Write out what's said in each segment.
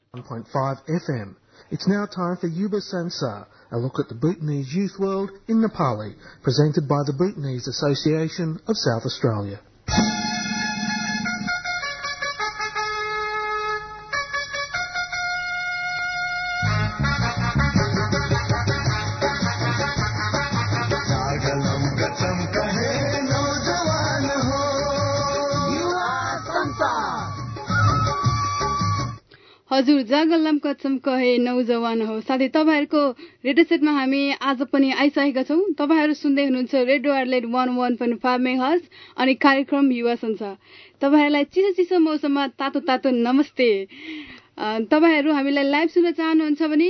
1.5 FM. It's now time for Yuba Sansar, a look at the Bhutanese youth world in Nepali, presented by the Bhutanese Association of South Australia. हजुर जागल्लम कच्चम कहे नौजवान हो। साथै तपाईहरुको radio सेटमा हामी आज पनि आइसकेका छौं। तपाईहरु सुन्दै हुनुहुन्छ रेडियो आर्लेट 101.5 मेगाहर्ज अनि कार्यक्रम युवा संसार। तपाईहरुलाई चिसो चिसो मौसममा तातो तातो नमस्ते। तपाईहरु हामीलाई लाइभ सुन्न चाहनुहुन्छ भने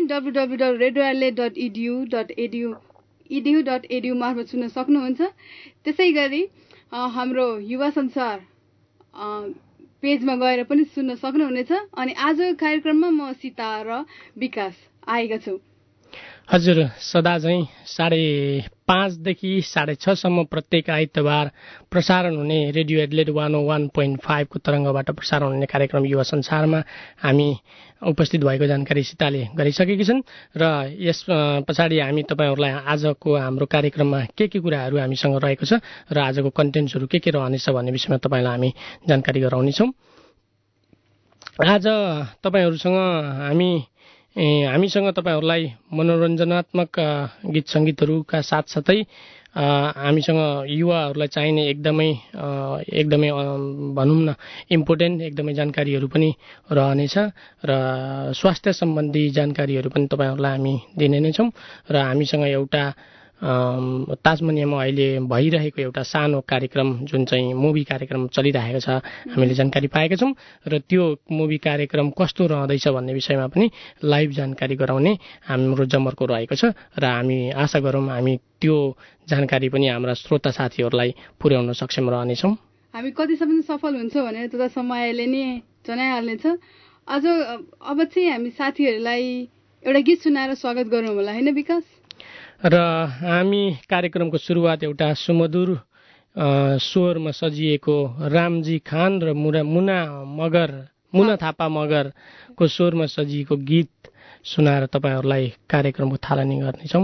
www.radioarlet.edu मार्फत सुन्न सक्नुहुन्छ। त्यसैगरी हाम्रो युवा संसार पेजमा गएर पनि सुन्न सक्नुहुनेछ। अनि आज कार्यक्रममा म सीता र विकास आएका छौं। हजुर, सदा चाहिँ 5:30 देखि 6:30 सम्म प्रत्येक आइतबार प्रसारण हुने रेडियो एडलेट 101.5 को तरङ्गबाट प्रसारण हुने कार्यक्रम युवा संसारमा हामी उपस्थित भएको जानकारी सीताले गरिसकेकी छन्। र यस पछाडि हामी तपाईहरुलाई आजको हाम्रो कार्यक्रममा के कुराहरू हामीसँग रहेको छ र आजको कन्टेन्ट्सहरू के रहनेछ भन्ने विषयमा तपाईलाई हामी जानकारी गराउनेछौँ। आज तपाईहरुसँग हामीसँग तपाईहरुलाई मनोरञ्जनात्मक गीत संगीतहरूका साथसाथै हामीसँग युवाहरूलाई चाहिने एकदमै भनौँ न इम्पोर्टेन्ट एकदमै जानकारीहरू पनि रहनेछ र स्वास्थ्य सम्बन्धी जानकारीहरू पनि तपाईहरुलाई हामी दिने नै छौं। र हामीसँग एउटा ताजमनियामा अहिले भइरहेको एउटा सानो कार्यक्रम जुन चाहिँ मुभी कार्यक्रम चलिरहेको छ हामीले जानकारी पाएका छौं र त्यो मुभी कार्यक्रम कस्तो रहँदैछ भन्ने विषयमा पनि लाइभ जानकारी गराउने हाम्रो जमर्को रहेको छ र हामी आशा गरौँ हामी त्यो जानकारी पनि हाम्रा श्रोता साथीहरूलाई पुर्याउन सक्षम रहनेछौँ। हामी कतिसम्म सफल हुन्छ भनेर त समयले नै जनाइहाल्नेछ। अब चाहिँ हामी साथीहरूलाई एउटा गीत सुनाएर स्वागत गरौँ होला, हैन विकास? र हामी कार्यक्रमको सुरुवात एउटा सुमधुर स्वरमा सजिएको रामजी खान र मुना थापा मगरको स्वरमा सजिएको गीत सुनाएर तपाईहरुलाई कार्यक्रमको थालनी गर्नेछौँ।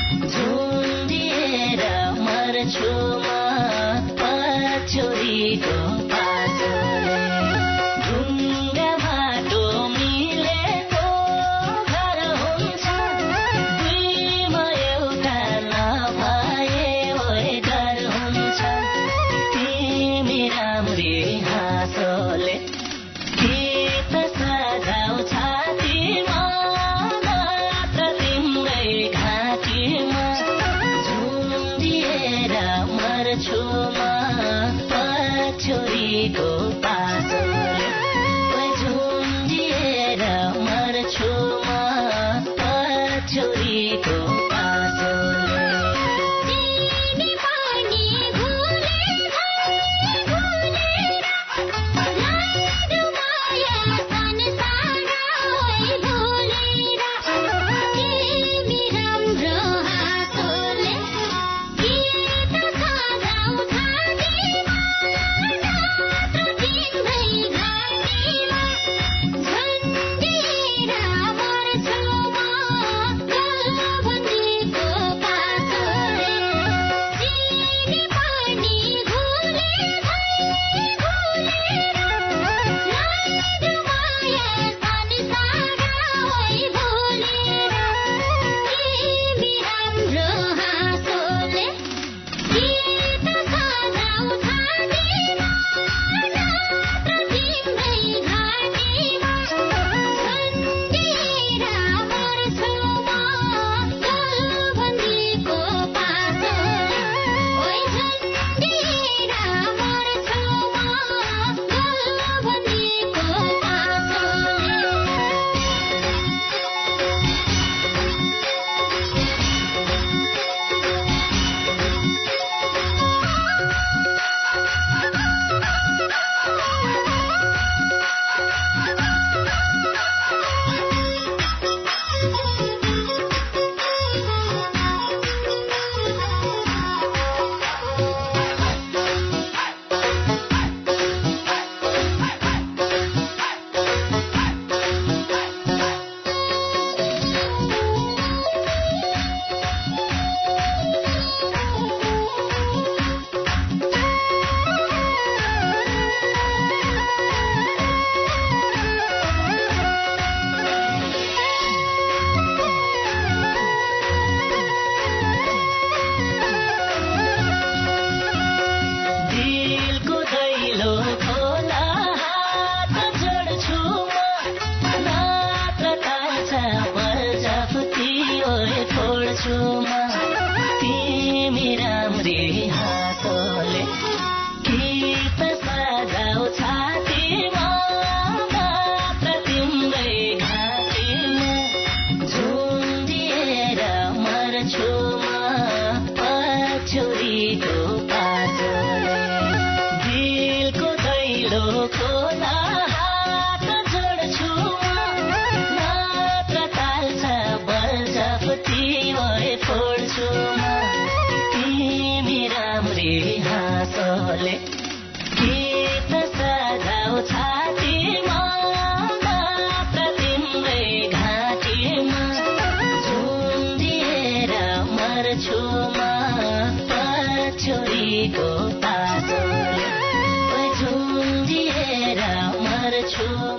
झुन्डिएर मर्छु म पछुरीको पासोले ढुङ्गा माटो मिलेको घर हुन्छ दुईमा एउटा नभए ओइ डर हुन्छ तिमी राम्री हाँसोले के त सजाउ छातीमा नत्र तिम्रै घाँटीमा झुन्डिएर मर्छु म पछुरीको पासोले झुन्डिएर मर्छु म पछुरीको पासोले तिमी राम्री हाँसोले के त सजाउ छातीमा मात्र तिम्रै घाँटीमा झुन्डिएर मर्छु म पछुरीको पासोले दिलको दैलो खोला हात जोड्छु मात्र ताल्छ बल्झपति फोड्छु म तिमी राम्री हाँसोले के त सजाउ छातीमा मात्र तिम्रै घाँटीमा झुन्डिएर मर्छु म पछुरीको पासोले झुन्डिएर मर्छु म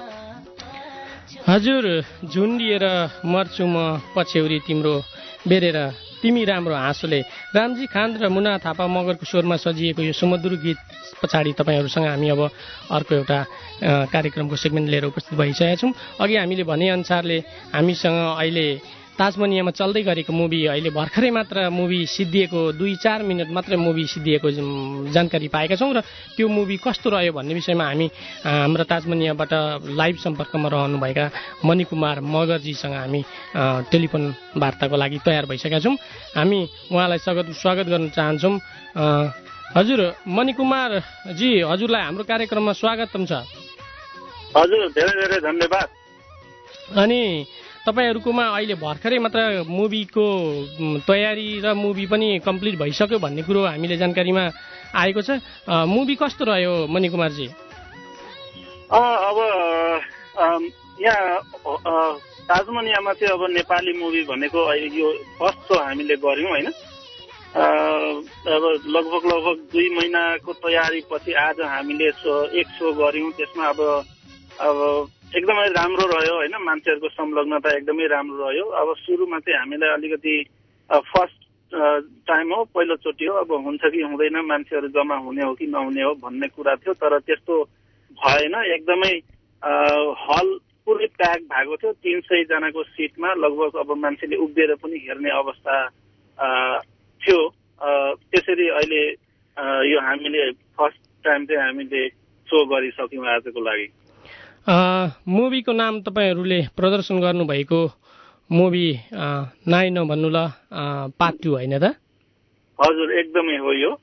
हजुर झुन्डिएर मर्छु म पछ्यौरी तिम्रो बेरेर तिमी राम्रो हाँसोले रामजी खान र मुना थापा मगरको स्वरमा सजिएको यो सुमधुर गीत पछाडि तपाईँहरूसँग हामी अब अर्को एउटा कार्यक्रमको सेगमेन्ट लिएर उपस्थित भइसकेका छौँ। अघि हामीले भनेअनुसारले हामीसँग अहिले ताजमनियामा चल्दै गरेको मुभी अहिले भर्खरै मात्र मुभी सिद्धिएको 2-4 मिनट मात्रै मुभी सिद्धिएको जानकारी पाएका छौँ र त्यो मुभी कस्तो रह्यो भन्ने विषयमा हामी हाम्रो ताजमनियाबाट लाइभ सम्पर्कमा रहनुभएका मणिकुमार मगरजीसँग हामी टेलिफोन वार्ताको लागि तयार भइसकेका छौँ। हामी उहाँलाई स्वागत गर्न चाहन्छौँ। हजुर मणिकुमारजी, हजुरलाई हाम्रो कार्यक्रममा स्वागत छ। हजुर, धेरै धेरै धन्यवाद। अनि तपाईहरुकोमा अहिले भर्खरै मात्र मुभीको तयारी र मुभी पनि कम्प्लिट भइसक्यो भन्ने कुरो हामीले जानकारीमा आएको छ। मुभी कस्तो रह्यो मणिकुमारजी? अब यहाँ ताजमनियामा चाहिँ अब नेपाली मुभी भनेको यो फर्स्ट शो हामीले गऱ्यौँ होइन। अब लगभग 2 महिनाको तयारी पछि आज हामीले एक शो गऱ्यौँ। त्यसमा अब एकदमै राम्रो रह्यो होइन, मान्छेहरूको संलग्नता एकदमै राम्रो रह्यो। अब सुरुमा चाहिँ हामीलाई अलिकति फर्स्ट टाइम हो, पहिलोचोटि हो, अब हुन्छ कि हुँदैन, मान्छेहरू जम्मा हुने हो कि नहुने हो भन्ने कुरा थियो, तर त्यस्तो भएन। एकदमै हल पुरै प्याक भएको थियो, 300 जनाको सिटमा लगभग अब मान्छेले उभिएर पनि हेर्ने अवस्था थियो। त्यसरी अहिले यो हामीले फर्स्ट टाइम चाहिँ हामीले सो गरिसक्यौँ आजको लागि। मुभीको नाम तपाईँहरूले प्रदर्शन गर्नुभएको मुभी नाइन भन्नु ल, पार्ट 2 होइन त? हजुर, एकदमै हो। यो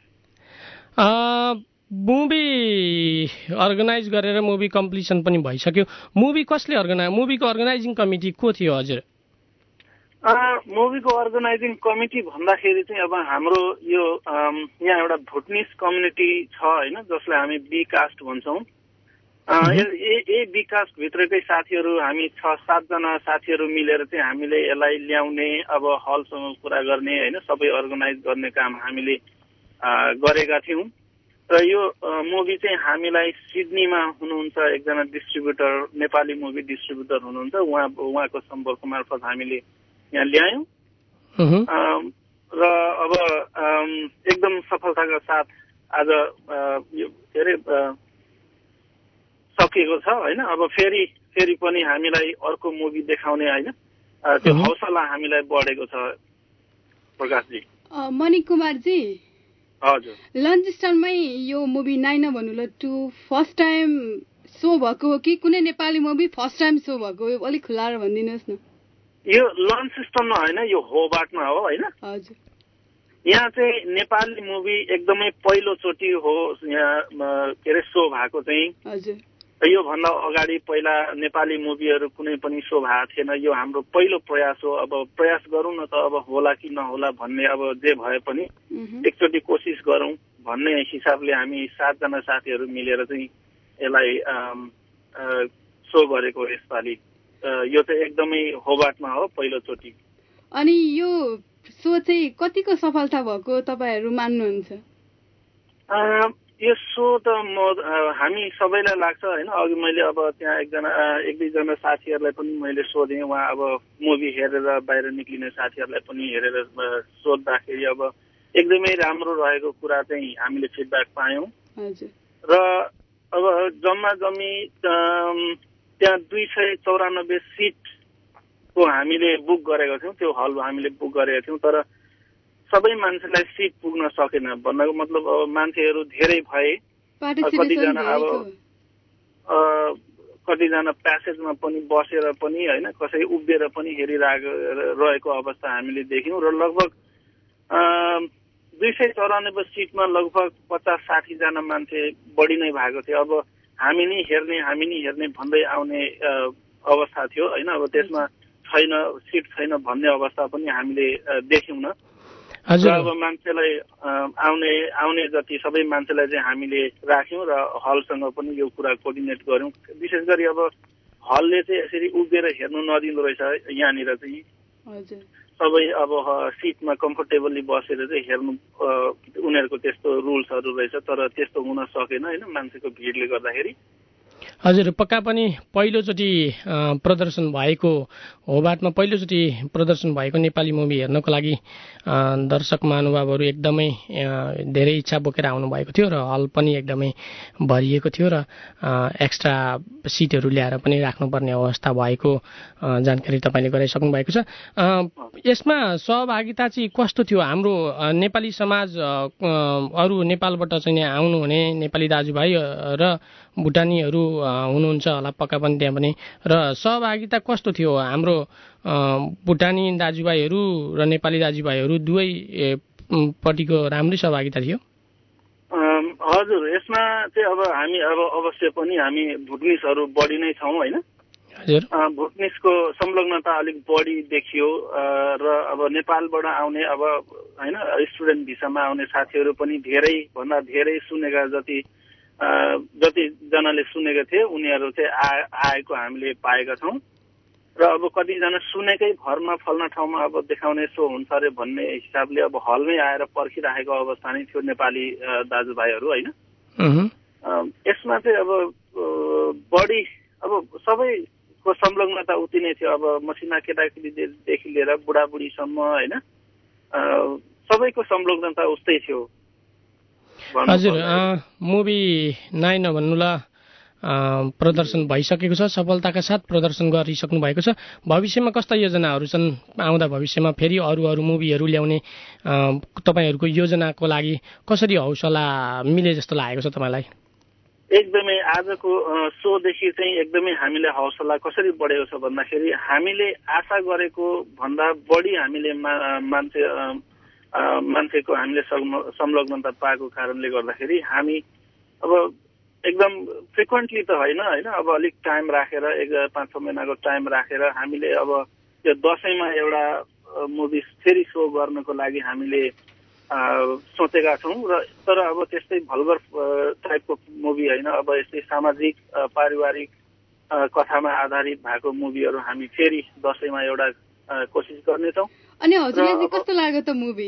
मुभी अर्गनाइज गरेर मुभी कम्प्लिसन पनि भइसक्यो। मुभी कसले मुभीको अर्गनाइजिङ कमिटी को थियो हजुर? मुभीको अर्गनाइजिङ कमिटी भन्दाखेरि चाहिँ अब हाम्रो यो यहाँ एउटा भुटनिस कम्युनिटी छ होइन, जसलाई हामी बी कास्ट भन्छौँ। बी कास्ट भित्रकै साथीहरू हामी 6-7 जना साथीहरू मिलेर चाहिँ हामीले यसलाई ल्याउने, अब हलसँग कुरा गर्ने होइन, सबै अर्गनाइज गर्ने काम हामीले गरेका थियौँ। र यो मुभी चाहिँ हामीलाई सिडनीमा हुनुहुन्छ एकजना डिस्ट्रिब्युटर, नेपाली मुभी डिस्ट्रिब्युटर हुनुहुन्छ, उहाँको सम्पर्क मार्फत हामीले यहाँ ल्यायौँ। र अब एकदम सफलताका साथ आज यो के अरे सकिएको छ होइन। अब फेरि पनि हामीलाई अर्को मुभी देखाउने होइन, त्यो हौसला हामीलाई बढेको छ प्रकाशजी। मणिक कुमारजी, हजुर, लन्च स्टारमै यो मुभी नाइन भन्नु ल 2 फर्स्ट टाइम सो भएको हो कि कुनै Nepali movie first time show भएको हो? अलिक खुलाएर भनिदिनुहोस् न। यो लन्च स्टारमा होइन, यो होबार्टमा हो होइन। हजुर, यहाँ चाहिँ नेपाली मुभी एकदमै पहिलोचोटि हो यहाँ के अरे सो भएको चाहिँ। हजुर, योभन्दा अगाडि पहिला नेपाली मुभीहरू कुनै पनि शो भएको थिएन। यो हाम्रो पहिलो प्रयास हो। अब प्रयास गरौँ न त, अब होला कि नहोला भन्ने, अब जे भए पनि एकचोटि कोसिस गरौँ भन्ने हिसाबले हामी 7 जना साथीहरू मिलेर चाहिँ यसलाई सो गरेको यसपालि। यो चाहिँ एकदमै होबार्टमा हो पहिलोचोटि। अनि यो सो चाहिँ कतिको सफलता भएको तपाईँहरू मान्नुहुन्छ? यो सो त हामी सबैलाई लाग्छ होइन। अघि मैले अब त्यहाँ एक दुईजना साथीहरूलाई पनि मैले सोधेँ, उहाँ अब मुभी हेरेर बाहिर निक्लिने साथीहरूलाई पनि हेरेर सोद्धाखेरि अब एकदमै राम्रो रहेको कुरा चाहिँ हामीले फिडब्याक पायौँ। र अब जम्मी त्यहाँ 294 सिटको हामीले बुक गरेको थियौँ, त्यो हल हामीले बुक गरेका थियौँ, तर सबै मान्छेलाई सिट पुग्न सकेन। भन्नको मतलब अब मान्छेहरू धेरै भए, कतिजना प्यासेजमा पनि बसेर पनि होइन, कसै उभिएर पनि हेरिरहेको अवस्था हामीले देख्यौँ। र लगभग 294 सिटमा लगभग 50-60 जना मान्छे बढी नै भएको थियो। अब हामी नि हेर्ने भन्दै आउने अवस्था थियो होइन। अब त्यसमा सिट छैन भन्ने अवस्था पनि हामीले देख्यौँ न। अब मान्छेलाई आउने जति सबै मान्छेलाई चाहिँ हामीले राख्यौँ र हलसँग पनि यो कुरा कोर्डिनेट गऱ्यौँ। विशेष गरी अब हलले चाहिँ यसरी उभिएर हेर्नु नदिँदो रहेछ यहाँनिर चाहिँ। सबै अब सिटमा कम्फर्टेबल्ली बसेर चाहिँ हेर्नु उनीहरूको त्यस्तो रुल्सहरू रहेछ, तर त्यस्तो हुन सकेन होइन मान्छेको भिडले गर्दाखेरि। हजुर, पक्का पनि पहिलोचोटि प्रदर्शन भएको होबार्टमा पहिलोचोटि प्रदर्शन भएको नेपाली मुभी हेर्नको लागि दर्शक महानुभावहरू एकदमै धेरै इच्छा बोकेर आउनुभएको थियो र हल पनि एकदमै भरिएको थियो र एक्स्ट्रा सिटहरू ल्याएर पनि राख्नुपर्ने अवस्था भएको जानकारी तपाईँले गराइसक्नु भएको छ। यसमा सहभागिता चाहिँ कस्तो थियो? हाम्रो नेपाली समाज अरू नेपालबाट चाहिँ आउनुहुने नेपाली दाजुभाइ र भुटानीहरू हुनुहुन्छ होला पक्का पनि त्यहाँ पनि, र सहभागिता कस्तो थियो? हाम्रो भुटानी दाजुभाइहरू र नेपाली दाजुभाइहरू दुवै पट्टिको राम्रै सहभागिता थियो? हजुर, यसमा चाहिँ अब हामी अवश्य पनि हामी भुटनिसहरू बढी नै छौँ होइन। हजुर, भुटनिसको संलग्नता अलिक बढी देखियो र अब नेपालबाट आउने अब होइन स्टुडेन्ट भिसामा आउने साथीहरू पनि धेरै भन्दा धेरै सुनेका जति जनाले सुनेका थिए उनीहरू चाहिँ आएको हामीले पाएका छौँ। र अब कतिजना सुनेकै भरमा फल्ना ठाउँमा अब देखाउने सो हुन्छ अरे भन्ने हिसाबले अब हलमै आएर पर्खिराखेको अवस्था नै थियो नेपाली दाजुभाइहरू होइन। यसमा चाहिँ अब बढी अब सबैको संलग्नता उति नै थियो। अब मसिना केटाकेटीदेखि लिएर बुढाबुढीसम्म होइन सबैको संलग्नता उस्तै थियो। हजुर मुभी नाइ नभन्नुला प्रदर्शन भइसकेको छ, सफलताका साथ प्रदर्शन गरिसक्नु भएको छ। भविष्यमा कस्ता योजनाहरू छन्? आउँदा भविष्यमा फेरि अरू मुभीहरू ल्याउने तपाईँहरूको योजनाको लागि कसरी हौसला मिले जस्तो लागेको छ तपाईँलाई? एकदमै आजको सोदेखि चाहिँ एकदमै हामीले हौसला कसरी बढेको छ भन्दाखेरि हामीले आशा गरेको भन्दा बढी हामीले मान्छेको हामीले संलग्नता पाएको कारणले गर्दाखेरि हामी अब एकदम फ्रिक्वेन्टली त होइन अब अलिक टाइम राखेर 5-6 महिनाको टाइम राखेर हामीले अब त्यो दसैँमा एउटा मुभी फेरि सो गर्नको लागि हामीले सोचेका छौँ। र तर अब त्यस्तै भल्गर टाइपको मुभी होइन, अब यस्तै सामाजिक पारिवारिक कथामा आधारित भएको मुभीहरू हामी फेरि दसैँमा एउटा कोसिस गर्नेछौँ। अनि हजुरलाई चाहिँ कस्तो लाग्यो त मुभी?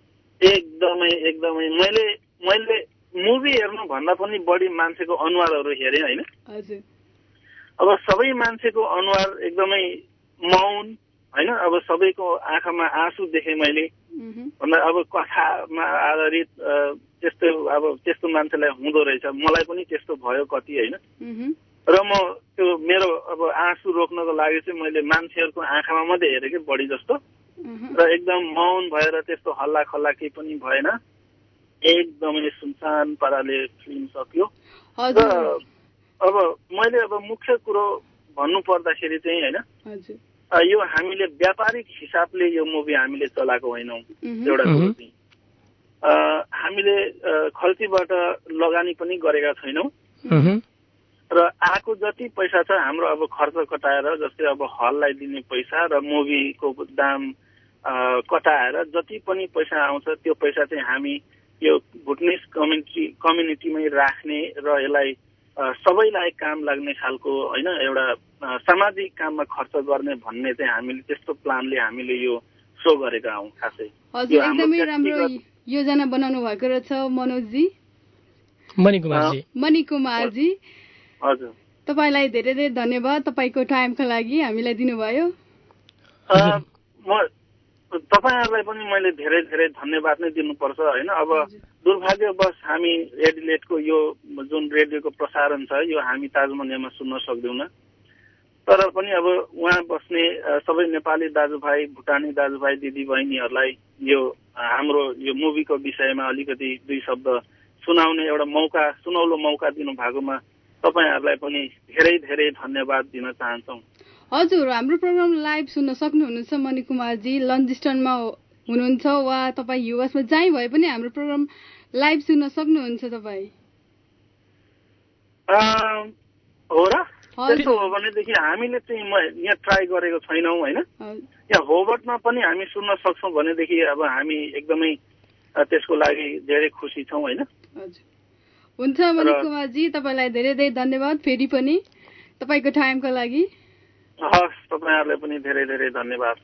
एकदमै मैले मुभी हेर्नु भन्दा पनि बढी मान्छेको अनुहारहरू हेरेँ होइन। अब सबै मान्छेको अनुहार एकदमै मौन होइन, अब सबैको आँखामा आँसु देखेँ मैले। भन्दा अब कथामा आधारित त्यस्तो मान्छेलाई हुँदो रहेछ, मलाई पनि त्यस्तो भयो कति होइन। र म त्यो मेरो अब आँसु रोक्नको लागि चाहिँ मैले मान्छेहरूको आँखामा मात्रै हेरेँ कि बढी जस्तो, र एकदम मौन भएर त्यस्तो हल्ला खल्ला केही पनि भएन। एकदमै सुनसान पाराले फिल्म सकियो। र अब मैले अब मुख्य कुरो भन्नु पर्दाखेरि चाहिँ होइन, यो हामीले व्यापारिक हिसाबले यो मुभी हामीले चलाएको होइनौँ। एउटा कुरो चाहिँ हामीले खल्तीबाट लगानी पनि गरेका छैनौँ। र आएको जति पैसा छ हाम्रो अब खर्च कटाएर, जस्तै अब हललाई दिने पैसा र मुभीको दाम कटाएर जति पनि पैसा आउँछ त्यो पैसा चाहिँ हामी यो भुटनिस कम्युनिटीमै राख्ने र यसलाई सबैलाई काम लाग्ने खालको होइन एउटा सामाजिक काममा खर्च गर्ने भन्ने चाहिँ हामीले त्यस्तो प्लानले हामीले यो सो गरेका हौँ खासै। हजुर एकदमै राम्रो योजना बनाउनु भएको रहेछ मनोजजी, मणिकुमारजी। हजुर तपाईँलाई धेरै धेरै धन्यवाद तपाईँको टाइमको लागि हामीलाई दिनुभयो। तपाईँहरूलाई पनि मैले धेरै धेरै धन्यवाद नै दिनुपर्छ होइन। अब दुर्भाग्यवश हामी एडिलेटको यो जुन रेडियोको प्रसारण छ यो हामी ताजमनियामा सुन्न सक्दैनौँ। तर पनि अब उहाँ बस्ने सबै नेपाली दाजुभाइ, भुटानी दाजुभाइ, दिदी बहिनीहरूलाई यो हाम्रो यो मुभीको विषयमा अलिकति 2 शब्द सुनाउने एउटा सुनौलो मौका दिनु भएकोमा तपाईँहरूलाई पनि धेरै धेरै धन्यवाद दिन चाहन्छौँ। हजुर हाम्रो प्रोग्राम लाइभ सुन्न सक्नुहुनेछ मणिकुमारजी, लन्जिस्टनमा हुनुहुन्छ वा तपाईँ युएसमा जहीँ भए पनि हाम्रो प्रोग्राम लाइभ सुन्न सक्नुहुन्छ तपाईँ। हो र? त्यसो हो भनेदेखि हामीले चाहिँ यहाँ ट्राई गरेको छैनौँ होइन। यहाँ होबर्टमा पनि हामी सुन्न सक्छौँ भनेदेखि अब हामी एकदमै त्यसको लागि धेरै खुसी छौँ होइन। हुन्छ मणिकुमारजी, तपाईँलाई धेरै धेरै धन्यवाद फेरि पनि तपाईँको टाइमको लागि। हस्, तपाईँहरूलाई पनि धेरै धेरै धन्यवाद।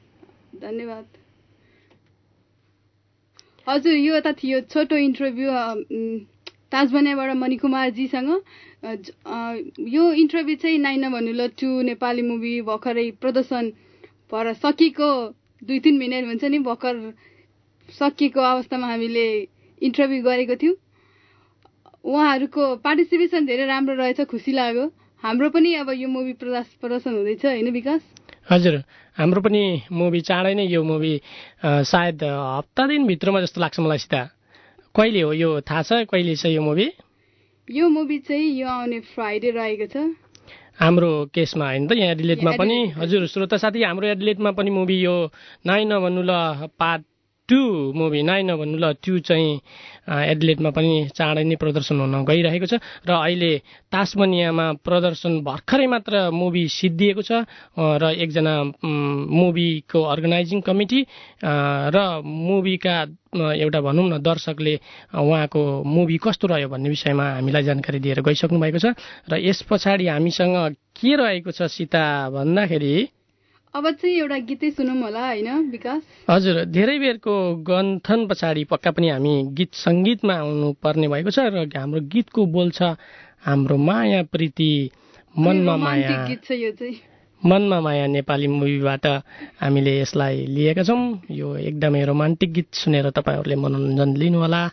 हजुर यो त थियो छोटो इन्टरभ्यू ताजमनियाबाट मणिकुमारजीसँग। यो इन्टरभ्यू चाहिँ नाइ नभन्नु ल 2 नेपाली मुभी भर्खरै प्रदर्शन भएर सकिएको 2-3 मिनट हुन्छ नि, भर्खर सकिएको अवस्थामा हामीले इन्टरभ्यू गरेको थियौँ। उहाँहरूको पार्टिसिपेसन धेरै राम्रो रहेछ, खुसी लाग्यो। हाम्रो पनि अब यो मुभी प्रदर्शन हुँदैछ होइन विकास? हजुर हाम्रो पनि मुभी चाँडै नै यो मुभी सायद हप्ता दिनभित्रमा जस्तो लाग्छ मलाई। सिधा कहिले हो यो थाहा छ? कहिले छ यो मुभी? यो मुभी चाहिँ यो आउने फ्राइडे रहेको छ हाम्रो केसमा होइन त, यहाँ एडिलेटमा पनि। हजुर श्रोता साथी, हाम्रो एडिलेटमा पनि मुभी यो नाइ नभन्नु ल पार्ट 2 मुभी नाइ नभन्नु ल 2 चाहिँ एडिलेटमा पनि चाँडै नै प्रदर्शन हुन गइरहेको छ। र अहिले तास्मानियामा प्रदर्शन भर्खरै मात्र मुभी सिद्धिएको छ र एकजना मुभीको अर्गनाइजिङ कमिटी र मुभीका एउटा भनौँ न दर्शकले उहाँको मुभी कस्तो रह्यो भन्ने विषयमा हामीलाई जानकारी दिएर गइसक्नु भएको छ। र यस पछाडि हामीसँग के रहेको छ सीता भन्दाखेरि अब चाहिँ एउटा गीतै सुनौँ होला होइन विकास? हजुर, धेरै बेरको गन्थन पछाडि पक्का पनि हामी गीत सङ्गीतमा आउनु पर्ने भएको छ र हाम्रो गीतको बोल छ हाम्रो माया प्रीति मनमा माया। गीत छ यो चाहिँ मनमा माया नेपाली मुभीबाट हामीले यसलाई लिएका छौँ। यो एकदमै रोमान्टिक गीत सुनेर तपाईँहरूले मनोरञ्जन लिनुहोला।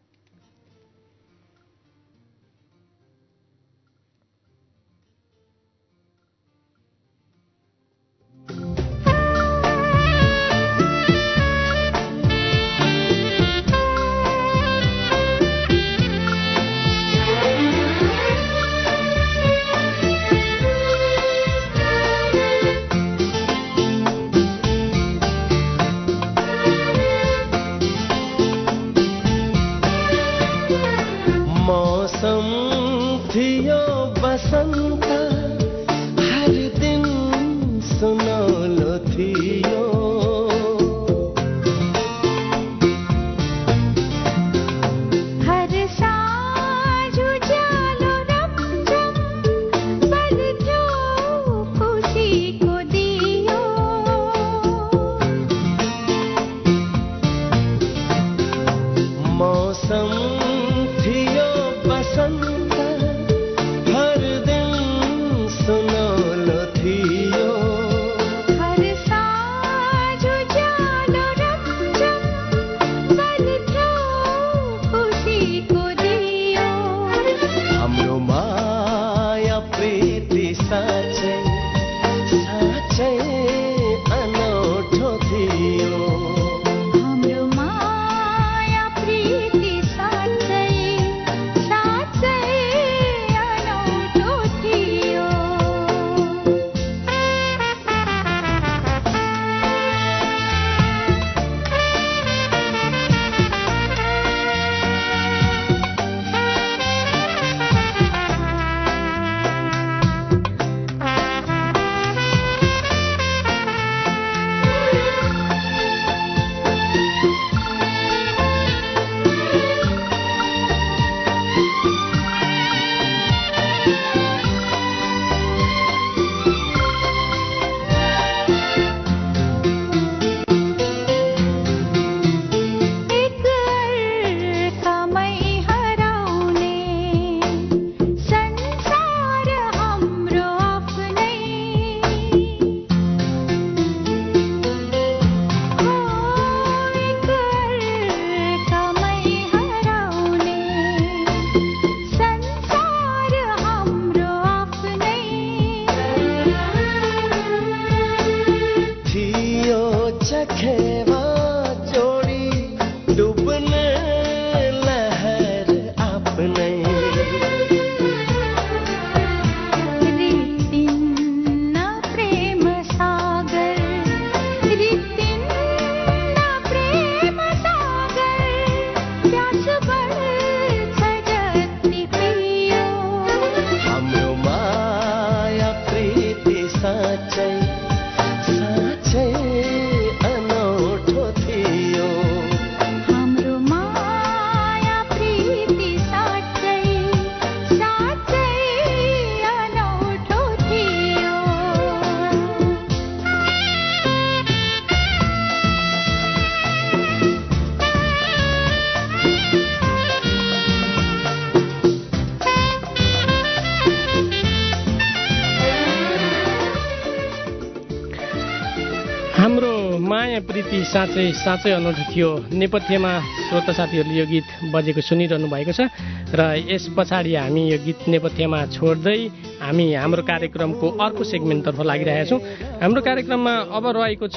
प्रीति साँच्चै साँच्चै अनौठो थियो। नेपथ्यमा श्रोता साथीहरूले यो गीत बजेको सुनिरहनु भएको छ र यस पछाडि हामी यो गीत नेपथ्यमा छोड्दै हामी हाम्रो कार्यक्रमको अर्को सेगमेन्टतर्फ लागिरहेका छौँ। हाम्रो कार्यक्रममा अब रहेको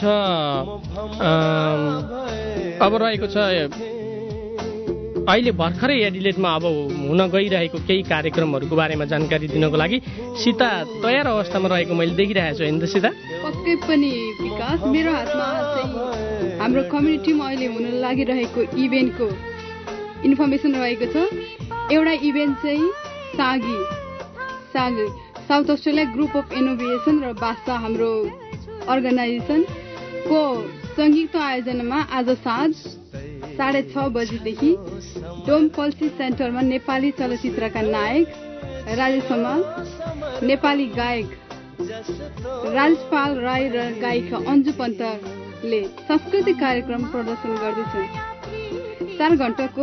छ अहिले भर्खरै एडिलेडमा अब हुन गइरहेको केही कार्यक्रमहरूको बारेमा जानकारी दिनको लागि सीता तयार अवस्थामा रहेको मैले देखिरहेको छु। होइन त सीता? पक्कै पनि विकास, मेरो हातमा चाहिँ हाम्रो कम्युनिटीमा अहिले हुन लागिरहेको इभेन्टको इन्फर्मेसन रहेको छ। एउटा इभेन्ट चाहिँ सागी South Australia group of innovation र बासा हाम्रो अर्गनाइजेसनको संयुक्त आयोजनामा आज साँझ 6:30 बजेदेखि डोम पल्सी सेन्टरमा नेपाली चलचित्रका नायक राजेश हमाल, नेपाली गायक राजपाल राई र गायिका अन्जु पन्तले सांस्कृतिक कार्यक्रम प्रदर्शन गर्दैछन्। 4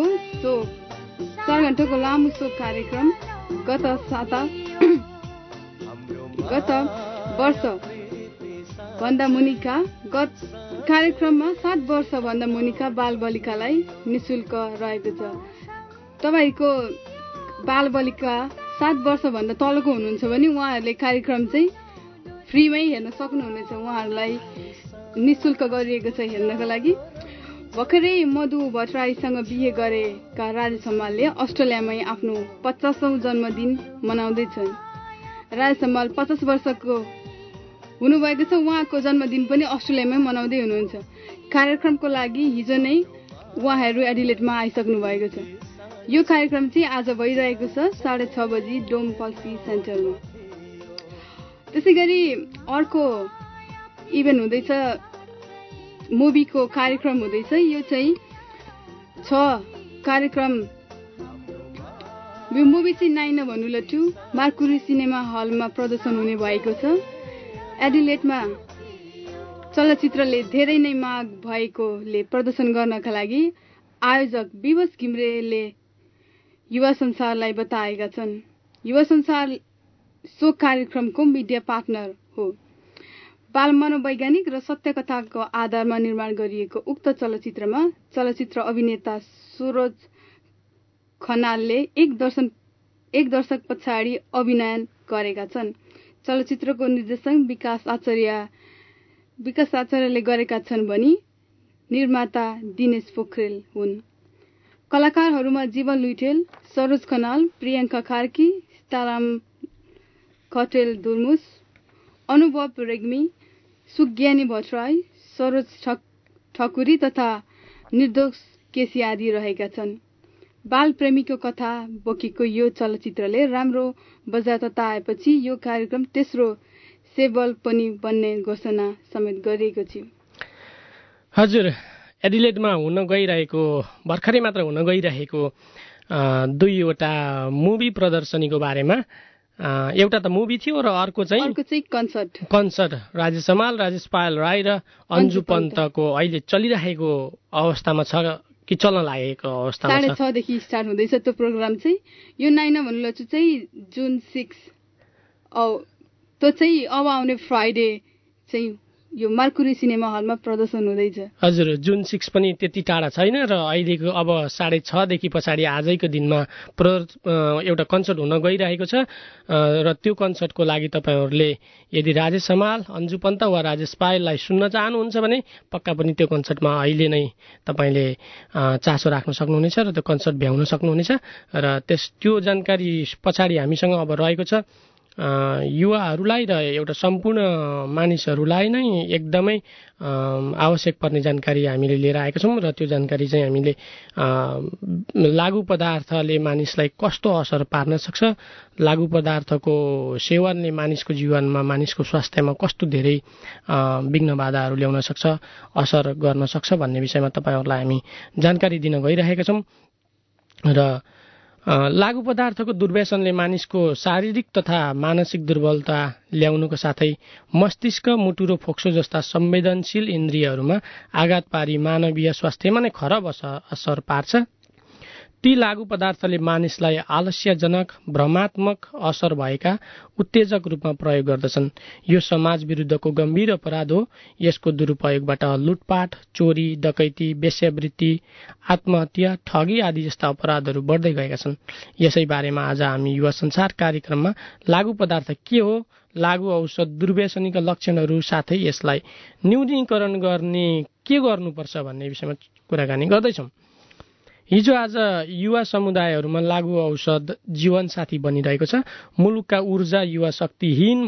घण्टाको लामो सो कार्यक्रम गत कार्यक्रममा 7 वर्षभन्दा मुनिका बालबालिकालाई निःशुल्क रहेको छ। तपाईँको बालबालिका 7 वर्षभन्दा तलको हुनुहुन्छ भने उहाँहरूले कार्यक्रम चाहिँ फ्रीमै हेर्न सक्नुहुनेछ। उहाँहरूलाई निःशुल्क गरिएको छ हेर्नको लागि। भर्खरै मधु भट्टराईसँग बिहे गरेका राजेश हमालले अस्ट्रेलियामै आफ्नो 50औं जन्मदिन मनाउँदैछन्। राजेश हमाल 50 वर्षको हुनुभएको छ। उहाँको जन्मदिन पनि अस्ट्रेलियामै मनाउँदै हुनुहुन्छ। कार्यक्रमको लागि हिजो नै उहाँहरू एडिलेडमा आइसक्नु भएको छ। यो कार्यक्रम चाहिँ आज भइरहेको छ 6:30 बजी डोम पल्सी सेन्टरमा। त्यसै गरी अर्को इभेन्ट हुँदैछ, मुभीको कार्यक्रम हुँदैछ। यो चाहिँ कार्यक्रम यो मुभी चाहिँ 9 भन्नुला 2 मार्कुरी सिनेमा हलमा प्रदर्शन हुने भएको छ। एडिलेडमा चलचित्रले धेरै नै माग भएकोले प्रदर्शन गर्नका लागि आयोजक विवश घिम्रेले युवा संसारलाई बताएका छन्। युवा संसार सो कार्यक्रमको मिडिया पार्टनर हो। बाल मनोवैज्ञानिक र सत्य कथाको आधारमा निर्माण गरिएको उक्त चलचित्रमा चलचित्र अभिनेता सुरज खनालले एक दशक पछाडि अभिनय गरेका छन्। चलचित्रको निर्देशन विकास आचार्यले गरेका छन् भनी निर्माता दिनेश पोखरेल हुन्। कलाकारहरूमा जीवन लुइटेल, सरोज खनाल, प्रियङ्का कार्की, सीताराम कटेल दुर्मुस, अनुभव रेग्मी, सुज्ञानी भट्टराई, सरोज ठकुरी तथा निर्दोष केसी आदि रहेका छन्। बाल प्रेमीको कथा बोकेको यो चलचित्रले राम्रो बजार तताएपछि यो कार्यक्रम तेस्रो सेबल पनि बन्ने घोषणा समेत गरिएको थियो। हजुर, एडिलेडमा भर्खरै मात्र हुन गइरहेको 2वटा मुभी प्रदर्शनीको बारेमा एउटा त मुभी थियो र अर्को चाहिँ कन्सर्ट राजेश हमाल, राजेश पायल राई र अन्जु पन्तको अहिले चलिरहेको अवस्थामा छ कि चल्न लागेको अवस्थामा छ। 6:30 देखि स्टार्ट हुँदैछ त्यो प्रोग्राम चाहिँ। यो 9 भन्नुला चाहिँ जुन 6 त्यो चाहिँ अब आउने फ्राइडे चाहिँ यो मार्कुरी सिनेमा हलमा प्रदर्शन हुँदैछ। हजुर, जुन 6 पनि त्यति टाढा छैन र अहिलेको अब 6:30 देखि पछाडि आजैको दिनमा एउटा कन्सर्ट हुन गइरहेको छ र त्यो कन्सर्टको लागि तपाईहरूले यदि राजेश हमाल, अन्जु पन्त वा राजेश पायललाई सुन्न चाहनुहुन्छ भने पक्का पनि त्यो कन्सर्टमा अहिले नै तपाईँले चासो राख्न सक्नुहुनेछ र त्यो कन्सर्ट भ्याउन सक्नुहुनेछ। र त्यो जानकारी पछाडि हामीसँग अब रहेको छ। युवाहरूलाई र एउटा सम्पूर्ण मानिसहरूलाई नै एकदमै आवश्यक पर्ने जानकारी हामीले लिएर आएका छौँ र त्यो जानकारी चाहिँ हामीले लागु पदार्थले मानिसलाई कस्तो असर पार्न सक्छ, लागु पदार्थको सेवनले मानिसको जीवनमा, मानिसको स्वास्थ्यमा कस्तो धेरै विघ्न बाधाहरू ल्याउन सक्छ, असर गर्न सक्छ भन्ने विषयमा तपाईँहरूलाई हामी जानकारी दिन गइरहेका छौँ। र लागु पदार्थको दुर्व्यसनले मानिसको शारीरिक तथा मानसिक दुर्बलता ल्याउनुको साथै मस्तिष्क, मुटु र फोक्सो जस्ता संवेदनशील इन्द्रियहरूमा आघात पारी मानवीय स्वास्थ्यमा नै खराब असर पार्छ। ती लागु पदार्थले मानिसलाई आलस्यजनक, भ्रमात्मक असर भएका उत्तेजक रूपमा प्रयोग गर्दछन्। यो समाज विरुद्धको गम्भीर अपराध हो। यसको दुरुपयोगबाट लुटपाट, चोरी, डकैती, वेश्यावृत्ति, आत्महत्या, ठगी आदि जस्ता अपराधहरू बढ्दै गएका छन्। यसै बारेमा आज हामी युवा संसार कार्यक्रममा लागु पदार्थ के हो, लागु औषध दुर्व्यसनीका लक्षणहरू साथै यसलाई न्यूनीकरण गर्ने के गर्नुपर्छ भन्ने विषयमा कुराकानी गर्दैछौँ। हिजो आज युवा समुदायहरूमा लागु औषध जीवनसाथी बनिरहेको छ। मुलुकका ऊर्जा युवा शक्तिहीन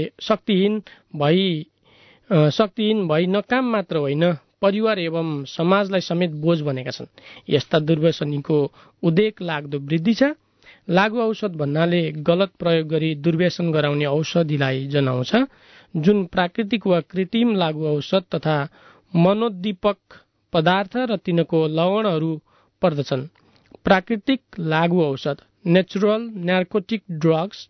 भई नकाम मात्र होइन, परिवार एवं समाजलाई समेत बोझ बनेका छन्। यस्ता दुर्व्यसनीको उदेक लाग्दो वृद्धि छ। लागु औषध भन्नाले गलत प्रयोग गरी दुर्व्यसन गराउने औषधिलाई जनाउँछ, जुन प्राकृतिक वा कृत्रिम लागु औषध तथा मनोद्दीपक पदार्थ र तिनको लवणहरू पर्दछन्। प्राकृतिक लागु औषध, नेचुरल नार्कोटिक ड्रग्स,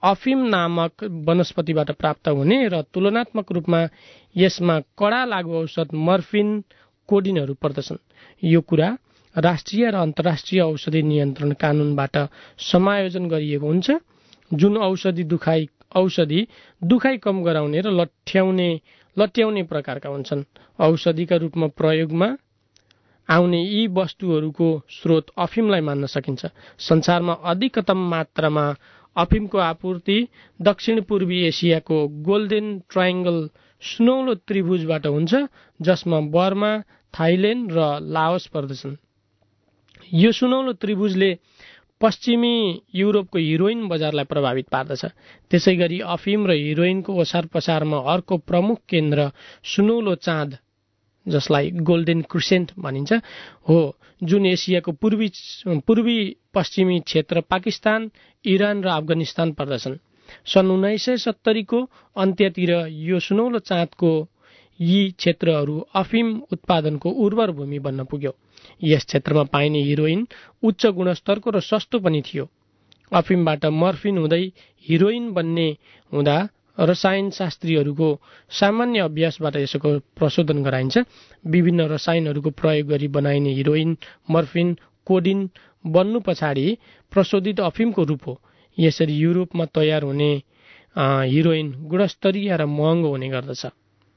अफिम नामक वनस्पतिबाट प्राप्त हुने र तुलनात्मक रूपमा यसमा कडा लागू औषध मर्फिन कोडिनहरू पर्दछन्। यो कुरा राष्ट्रिय र अन्तर्राष्ट्रिय औषधि नियन्त्रण कानूनबाट समायोजन गरिएको हुन्छ, जुन औषधि दुखाइ कम गराउने र लट्याउने प्रकारका हुन्छन्। औषधिका रूपमा प्रयोगमा आउने यी वस्तुहरूको स्रोत अफिमलाई मान्न सकिन्छ। संसारमा अधिकतम मात्रामा अफिमको आपूर्ति दक्षिण पूर्वी एसियाको गोल्डन ट्रायंगल सुनौलो त्रिभुजबाट हुन्छ, जसमा बर्मा, थाइल्याण्ड र लाओस पर्दछन्। यो सुनौलो त्रिभुजले पश्चिमी युरोपको हिरोइन बजारलाई प्रभावित पार्दछ। त्यसैगरी अफिम र हिरोइनको ओसार पसारमा अर्को प्रमुख केन्द्र सुनौलो चाँद, जसलाई गोल्डन क्रिसेन्ट भनिन्छ, हो, जुन एसियाको पूर्वी पश्चिमी क्षेत्र पाकिस्तान, इरान र अफगानिस्तान पर्दछन्। सन् 1970 को अन्त्यतिर यो सुनौलो चाँदको यी क्षेत्रहरू अफिम उत्पादनको उर्वर भूमि बन्न पुग्यो। यस क्षेत्रमा पाइने हिरोइन उच्च गुणस्तरको र सस्तो पनि थियो। अफिमबाट मर्फिन हुँदै हिरोइन बन्ने हुँदा रसायनशास्त्रीहरूको सामान्य अभ्यासबाट यसको प्रशोधन गराइन्छ। विभिन्न रसायनहरूको प्रयोग गरी बनाइने हिरोइन मर्फिन कोडिन बन्नु पछाडि प्रशोधित अफिमको रूप हो। यसरी युरोपमा तयार हुने हिरोइन गुणस्तरीय र महँगो हुने गर्दछ।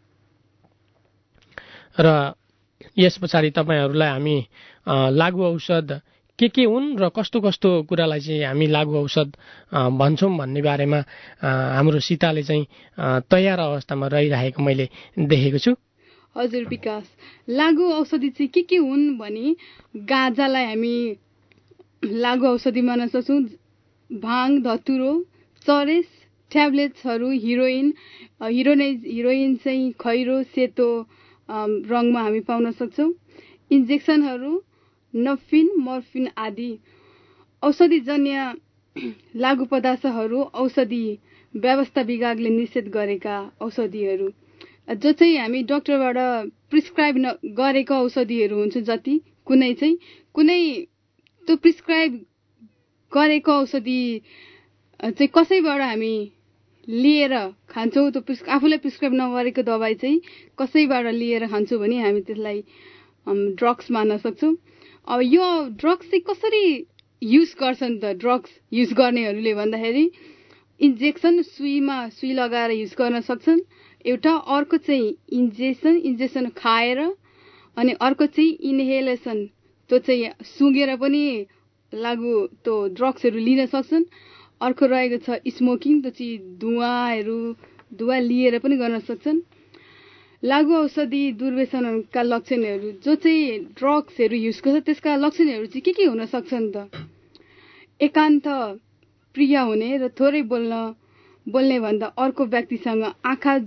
र यस पछाडि तपाईहरूलाई हामी लागू औषध के हुन् र कस्तो कस्तो कुरालाई चाहिँ हामी लागू औषध भन्छौँ भन्ने बारेमा हाम्रो सीताले चाहिँ तयार अवस्थामा रहिरहेको मैले देखेको छु। हजुर विकास, लागू औषधि चाहिँ के हुन् भने गाजालाई हामी लागू औषधि मान्न सक्छौँ। भाङ, धतुरो, चरेस, ट्याब्लेट्सहरू, हिरोइन चाहिँ खैरो सेतो रङमा हामी पाउन सक्छौँ। इन्जेक्सनहरू नफिन, मर्फिन आदि औषधिजन्य लागू पदार्थहरू औषधि व्यवस्था विभागले निषेध गरेका औषधिहरू, जो चाहिँ हामी डाक्टरबाट प्रिस्क्राइब गरेको औषधिहरू हुन्छ। जति कुनै त्यो प्रिस्क्राइब गरेको औषधि चाहिँ कसैबाट हामी लिएर खान्छौँ, त्यो आफूलाई प्रिस्क्राइब नगरेको दबाई चाहिँ कसैबाट लिएर खान्छौँ भने हामी त्यसलाई ड्रग्स मान्न सक्छौँ। अब यो ड्रग्स चाहिँ कसरी युज गर्छन् त ड्रग्स युज गर्नेहरूले भन्दाखेरि इन्जेक्सन सुई लगाएर युज गर्न सक्छन् एउटा, अर्को चाहिँ इन्जेक्सन खाएर, अनि अर्को चाहिँ इन्हेलेसन, त्यो चाहिँ सुँगेर पनि लागू त्यो ड्रग्सहरू लिन सक्छन्। अर्को रहेको छ स्मोकिङ, त्यो चाहिँ धुवा लिएर पनि गर्न सक्छन्। लागू औषधि दुर्व्यसनका लक्षणहरू, जो चाहिँ ड्रग्सहरू युज गर्छ त्यसका लक्षणहरू चाहिँ के हुन सक्छन् त? एकान्त प्रिय हुने र थोरै बोल्ने भन्दा अर्को व्यक्तिसँग आँखा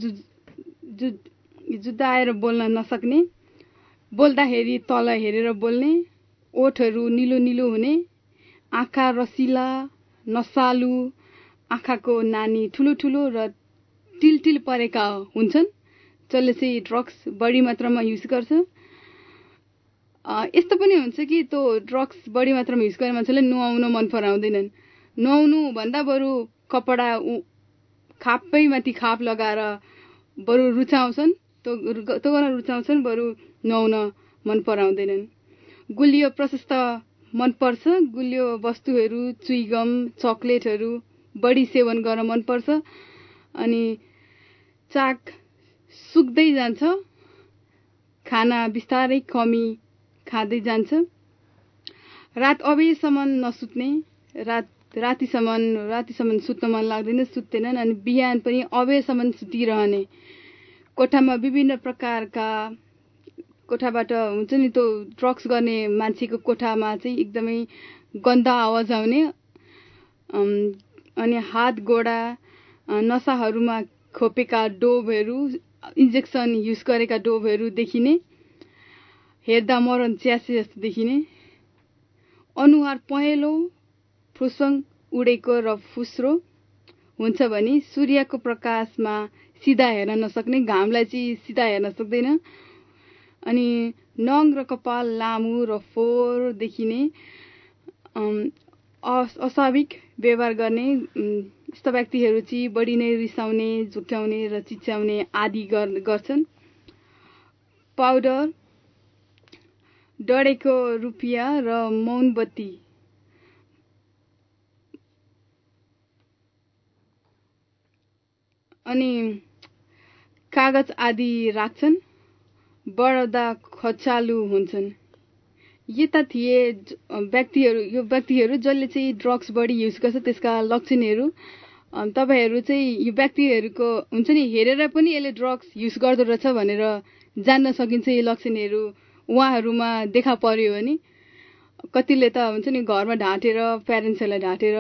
जुदाएर बोल्न नसक्ने, बोल्दाखेरि तल हेरेर बोल्ने, ओठहरू निलो हुने, आँखा रसिला नसालु, आँखाको नानी ठुलो र टिल परेका हुन्छन्, जसले चाहिँ ड्रग्स बढी मात्रामा युज गर्छ। यस्तो पनि हुन्छ कि त्यो ड्रग्स बढी मात्रामा युज गर्ने मान्छेले नुहाउन मन पराउँदैनन्। नुहाउनु भन्दा बरु कपडा खापैमाथि खाप लगाएर बरु रुचाउँछन्, त्यो गर्न रुचाउँछन्, बरु नुहाउन मन पराउँदैनन्। गुलियो प्रशस्त मनपर्छ, गुलियो वस्तुहरू, चुइगम, चकलेटहरू बढी सेवन गर्न मनपर्छ। अनि चाक सुक्दै जान्छ, खाना बिस्तारै कमी खाँदै जान्छ। रात अबेरसम्म नसुत्ने, रातिसम्म सुत्न मन लाग्दैन, सुत्दैनन्। अनि बिहान पनि अबेरसम्म सुतिरहने, कोठामा विभिन्न प्रकारका कोठाबाट हुन्छ नि त्यो ड्रग्स गर्ने मान्छेको कोठामा चाहिँ एकदमै गन्दा आवाज आउने, अनि हात गोडा नसाहरूमा खोपेका डोबहरू, इन्जेक्सन युज गरेका डोबहरू देखिने, हेर्दा मरण च्यासे जस्तो देखिने, अनुहार पहेँलो, फुस्वङ उडेको र फुस्रो हुन्छ भने सूर्यको प्रकाशमा सिधा हेर्न नसक्ने, घामलाई चाहिँ सिधा हेर्न सक्दैन। अनि नङ र कपाल लामो र फोहोर देखिने, अस्वाभाविक व्यवहार गर्ने, यस्ता व्यक्तिहरू चाहिँ बढी नै रिसाउने, झुक्ट्याउने र चिच्याउने आदि गर्छन्। पाउडर, डढेको रुपियाँ र मौनबत्ती अनि कागज आदि राख्छन्। बढ्दा खचालु हुन्छन्। यता थिए यो व्यक्तिहरू जसले चाहिँ ड्रग्स बढी युज गर्छ त्यसका लक्षणहरू। तपाईहरू चाहिँ यो व्यक्तिहरूको हुन्छ नि हेरेर पनि यसले ड्रग्स युज गर्दो रहेछ भनेर जान्न सकिन्छ। यो लक्षणहरू उहाँहरूमा देखा पर्यो भने कतिले त हुन्छ नि घरमा ढाँटेर प्यारेन्ट्सहरूलाई ढाँटेर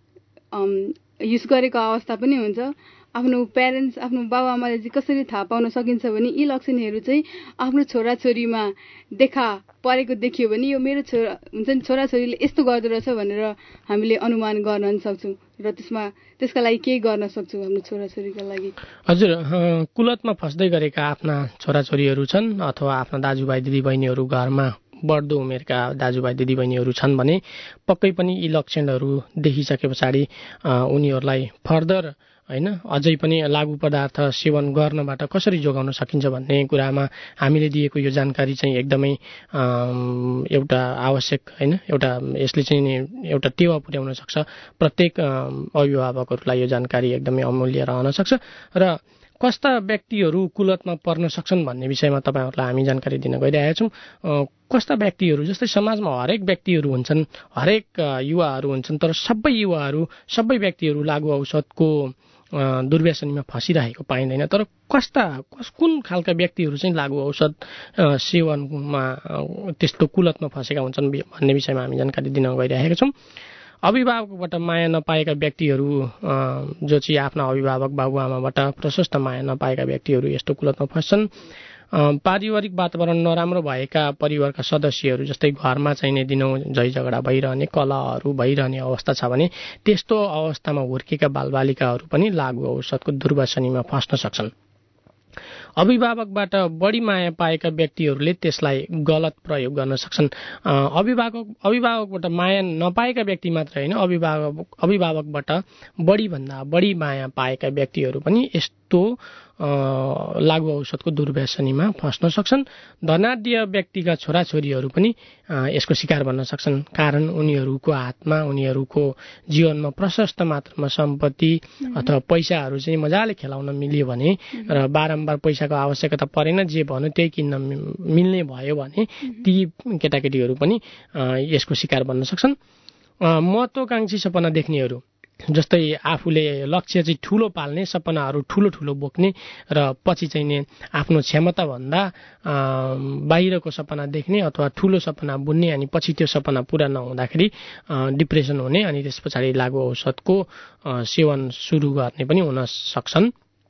युज गरेको अवस्था पनि हुन्छ। आफ्नो प्यारेन्ट्स आफ्नो बाबुआमाले चाहिँ कसरी थाहा पाउन सकिन्छ भने यी लक्षणहरू चाहिँ आफ्नो छोराछोरीमा देखा परेको देखियो भने यो मेरो हुन्छ नि छोराछोरीले यस्तो गर्दो रहेछ भनेर हामीले अनुमान गर्न सक्छौँ र त्यसका लागि केही गर्न सक्छौँ हाम्रो छोराछोरीका लागि। हजुर, कुलतमा फस्दै गरेका आफ्ना छोराछोरीहरू छन् अथवा आफ्ना दाजुभाइ दिदीबहिनीहरू घरमा बढ्दो उमेरका दाजुभाइ दिदीबहिनीहरू छन् भने पक्कै पनि यी लक्षणहरू देखिसके पछाडि उनीहरूलाई फर्दर होइन अझै पनि लागु पदार्थ सेवन गर्नबाट कसरी जोगाउन सकिन्छ भन्ने कुरामा हामीले दिएको यो जानकारी चाहिँ एकदमै एउटा आवश्यक होइन एउटा यसले चाहिँ एउटा टेवा पुर्याउन सक्छ। प्रत्येक अभिभावकहरूलाई यो जानकारी एकदमै अमूल्य रहन सक्छ र कस्ता व्यक्तिहरू कुलतमा पर्न सक्छन् भन्ने विषयमा तपाईँहरूलाई हामी जानकारी दिन गइरहेका छौँ। कस्ता व्यक्तिहरू जस्तै समाजमा हरेक व्यक्तिहरू हुन्छन्, हरेक युवाहरू हुन्छन्, तर सबै युवाहरू सबै व्यक्तिहरू लागु औषधको दुर्व्यसनीमा फँसिरहेको पाइँदैन। तर कुन खालका व्यक्तिहरू चाहिँ लागु औषध सेवनमा त्यस्तो कुलतमा फँसेका हुन्छन् भन्ने विषयमा हामी जानकारी दिन गइरहेका छौँ। अभिभावकबाट माया नपाएका व्यक्तिहरू जो चाहिँ आफ्ना अभिभावक बाबुआमाबाट प्रशस्त माया नपाएका व्यक्तिहरू यस्तो कुलतमा फँस्छन्। पारिवारिक वातावरण नराम्रो भएका परिवारका सदस्यहरू जस्तै घरमा चाहिने दिनौँ झै झगडा भइरहने, कलहहरू भइरहने अवस्था छ भने त्यस्तो अवस्थामा हुर्केका बालबालिकाहरू पनि लागु औषधको दुर्व्यसनीमा फस्न सक्छन्। अभिभावकबाट बढी माया पाएका व्यक्तिहरूले त्यसलाई गलत प्रयोग गर्न सक्छन्। अभिभावकबाट माया नपाएका व्यक्ति मात्र होइन, अभिभावकबाट बढीभन्दा बढी माया पाएका व्यक्तिहरू पनि यस्तो लागु औषधको दुर्व्यसनीमा फस्न सक्छन्। धनाढ्य व्यक्तिका छोराछोरीहरू पनि यसको शिकार बन्न सक्छन्। कारण उनीहरूको हातमा उनीहरूको जीवनमा प्रशस्त मात्रामा सम्पत्ति अथवा पैसाहरू चाहिँ मजाले खेलाउन मिल्यो भने र बारम्बार पैसाको आवश्यकता परेन, जे भन्यो त्यही किन्न मिल्ने भयो भने ती केटाकेटीहरू पनि यसको शिकार बन्न सक्छन्। महत्त्वकांक्षी सपना देख्नेहरू जस्तै आफूले लक्ष्य चाहिँ ठुलो पाल्ने, सपनाहरू ठुलो ठुलो बोक्ने र पछि चाहिँ नि आफ्नो क्षमताभन्दा बाहिरको सपना देख्ने अथवा ठुलो सपना बुन्ने अनि पछि त्यो सपना पुरा नहुँदाखेरि डिप्रेसन हुने अनि त्यस पछाडि लागु औषधको सेवन सुरु गर्ने पनि हुन सक्छन्।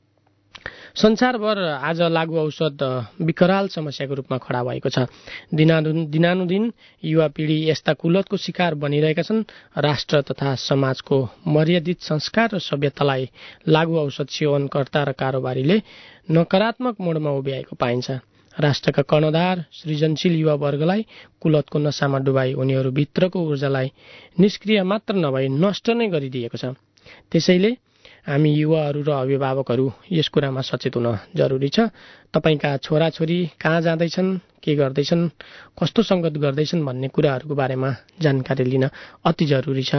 संसारभर आज लागु औषध विकराल समस्याको रूपमा खडा भएको छ। दिनानुदिन युवा पिँढी यस्ता कुलतको शिकार बनिरहेका छन्। राष्ट्र तथा समाजको मर्यादित संस्कार र सभ्यतालाई लागु औषध सेवनकर्ता र कारोबारीले नकारात्मक मोडमा उभ्याएको पाइन्छ। राष्ट्रका कर्णधार सृजनशील युवा वर्गलाई कुलतको नशामा डुबाई उनीहरूभित्रको ऊर्जालाई निष्क्रिय मात्र नभई नष्ट नै गरिदिएको छ। त्यसैले हामी युवाहरू र अभिभावकहरू यस कुरामा सचेत हुन जरुरी छ। तपाईका छोराछोरी कहाँ जाँदैछन्, के गर्दैछन्, कस्तो संगत गर्दैछन् भन्ने कुराहरूको बारेमा जानकारी लिन अति जरुरी छ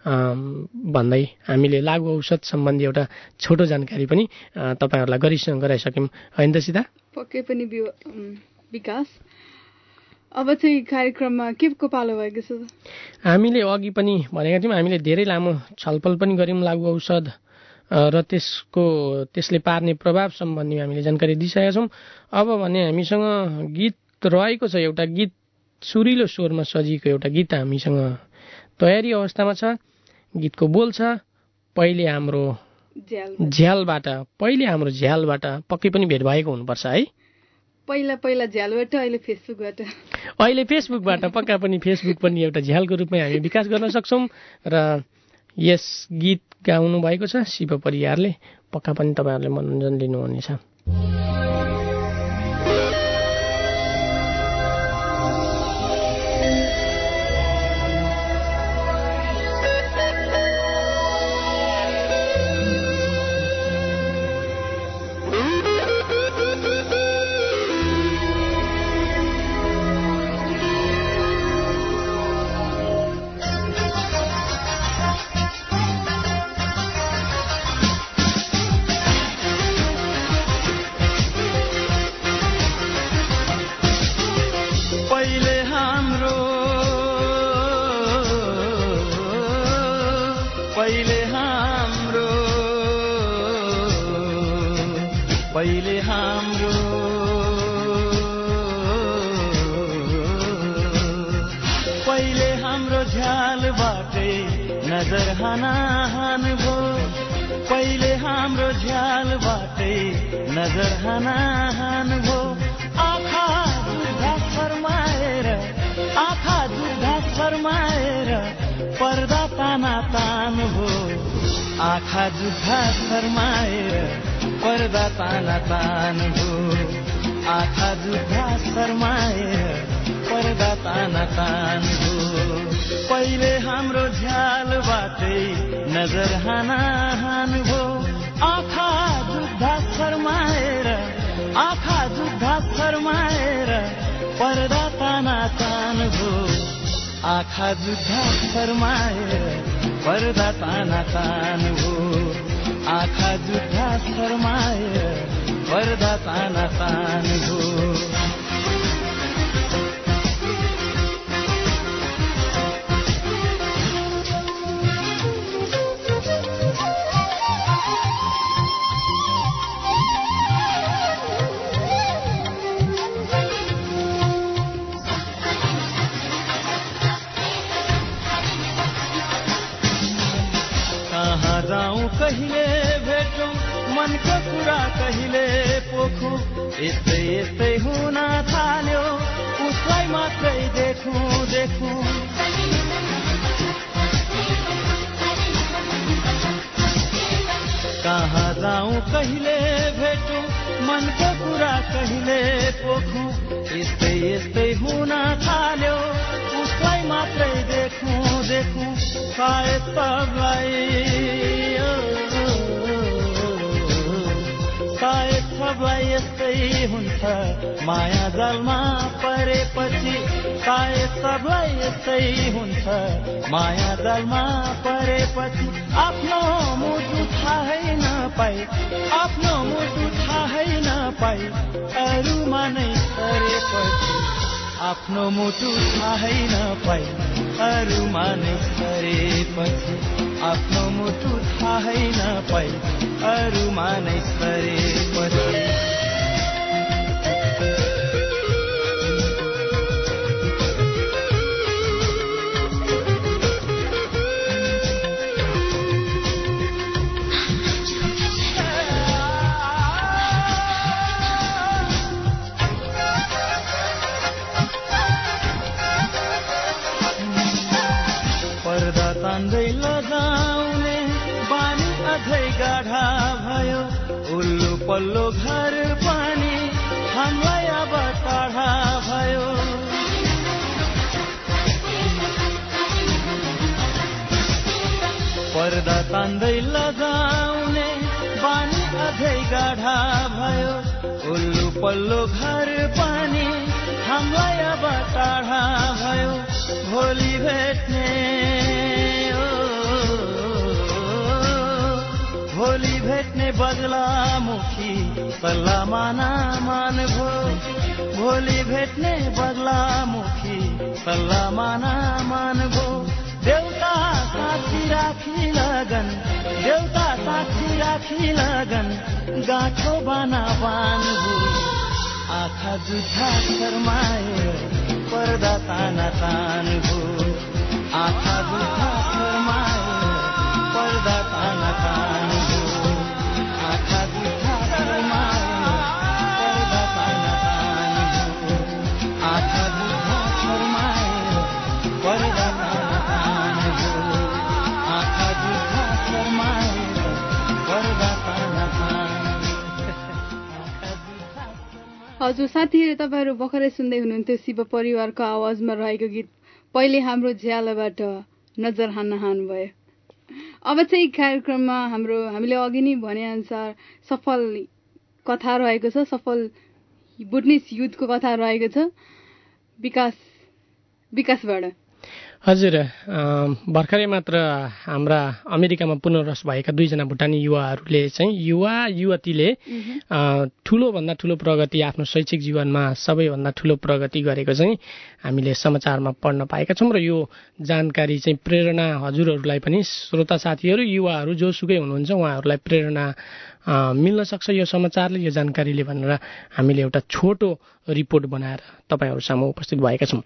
भन्दै हामीले लागु औषध सम्बन्धी एउटा छोटो जानकारी पनि तपाईहरुलाई गराइसक्यौं हैन त सीता? पक्कै पनि विकास। अब चाहिँ कार्यक्रममा के को पालो भएको छ? हामीले अघि पनि भनेका थियौं, हामीले धेरै लामो छलफल पनि गर्यौं लागु औषध र त्यसले पार्ने प्रभाव सम्बन्धी हामीले जानकारी दिइसकेका छौं। अब भने हामीसँग गीत रहेको छ, एउटा गीत सुरिलो स्वरमा सजिएको एउटा गीत हामीसँग तयारी अवस्थामा छ। गीतको बोल छ पहिले हाम्रो झ्यालबाट पक्कै पनि भेट भएको हुनुपर्छ है। पहिला झ्यालबाट अहिले फेसबुकबाट पक्का पनि फेसबुक पनि एउटा झ्यालको रूपमा हामी विकास गर्न सक्छौं र यस गीत गाउनु भएको छ शिव परियारले। पक्का पनि तपाईहरुले मनोरञ्जन लिनुहुनेछ। हाम्रो पहिले हाम्रो पहिले हाम्रो पहिले हाम्रो झ्यालबाटै नजर हानाहान भो पहिले हाम्रो झ्यालबाटै नजर हानाहान भो आँखा जुद्धा शर्माएर आँखा जुद्धा शर्माएर पर्दा ताना तान भो आँखा जुद्धा शर्माएर पर्दा ताना तान भो आँखा जुद्धा शर्माएर पर्दा ताना तान भो पहिले हाम्रो झ्यालबाटै नजर हानाहान भो आँखा जुद्धा शर्माएर आँखा जुद्धा शर्माएर पर्दा ताना तान भो आँखा जुद्धा शर्माएर पर्दा ताना तान भो आँखा जुद्धा शर्माएर पर्दा ताना तान भो कहिले भेटौँ मनको कुरा कहिले पोखौँ यस्तै यस्तै हुन थाल्यो उसलाई मात्रै देखौँ देखौँ कहाँ जाउँ कहिले भेटौँ मनको कुरा कहिले पोखौँ यस्तै यस्तै हुन थाल्यो उसलाई मात्रै देखौँ देखौँ सायद सबलाई सायद सबलाई यस्तै हुन्छ माया जालमा परेपछि सायद सबलाई यस्तै हुन्छ माया जालमा परेपछि आफ्नो मुटु थाहै नपाई आफ्नो मुटु थाहै नपाई अरूमा नै सरेपछि आफ्नो मुटु थाहै नपाई अरूमा नै सरेपछि आफ्नो मुटु थाहै नपाई अरूमा नै सरेपछि पर्दा तान्दै लगाउने बानी अझै गाढा भयो उल्लु पल्लो घर पनि हामीलाई अब टाढा भयो पर्दा तान्दै लगाउने बानी अझै गाढा भयो उल्लु पल्लो घर पनि हामीलाई अब टाढा भयो भोलि भेट्ने भोलि भेट्ने बदलामुखी सल्लाह माना मान भो भोलि भेट्ने बदलामुखी सल्लाह माना मान भो देउता साक्षी राखी लगन देउता साक्षी राखी लगन गाँठो बाना बान भो आँखा जुठा शर्माएर पर्दा ताना तान भो आँखा जुठा शर्माएर पर्दा ताना तान भो आँखा जुठा शर्माएर पर्दा ताना तान भो आँखा जुठा शर्माएर पर्दा ताना तान भो आँखा जुठा शर्माएर पर्दा ताना तान हजुर साथीहरू तपाईँहरू भर्खरै सुन्दै हुनुहुन्थ्यो शिव परिवारको आवाजमा रहेको गीत पहिले हाम्रो झ्यालबाट नजर हानाहान भयो। अब चाहिँ कार्यक्रममा हामीले अघि नै भने अनुसार सफल कथा रहेको छ, सफल बुटनिस युथको कथा रहेको छ विकासबाट। हजुर, भर्खरै मात्र हाम्रा अमेरिकामा पुनर्वास भएका 2 जना भुटानी युवाहरूले चाहिँ युवतीले ठुलोभन्दा ठुलो प्रगति आफ्नो शैक्षिक जीवनमा सबैभन्दा ठुलो प्रगति गरेको चाहिँ हामीले समाचारमा पढ्न पाएका छौँ। र यो जानकारी चाहिँ प्रेरणा हजुरहरूलाई पनि, श्रोता साथीहरू, युवाहरू जोसुकै हुनुहुन्छ उहाँहरूलाई प्रेरणा मिल्न सक्छ यो समाचारले, यो जानकारीले भनेर हामीले एउटा छोटो रिपोर्ट बनाएर तपाईँहरू सामु उपस्थित भएका छौँ।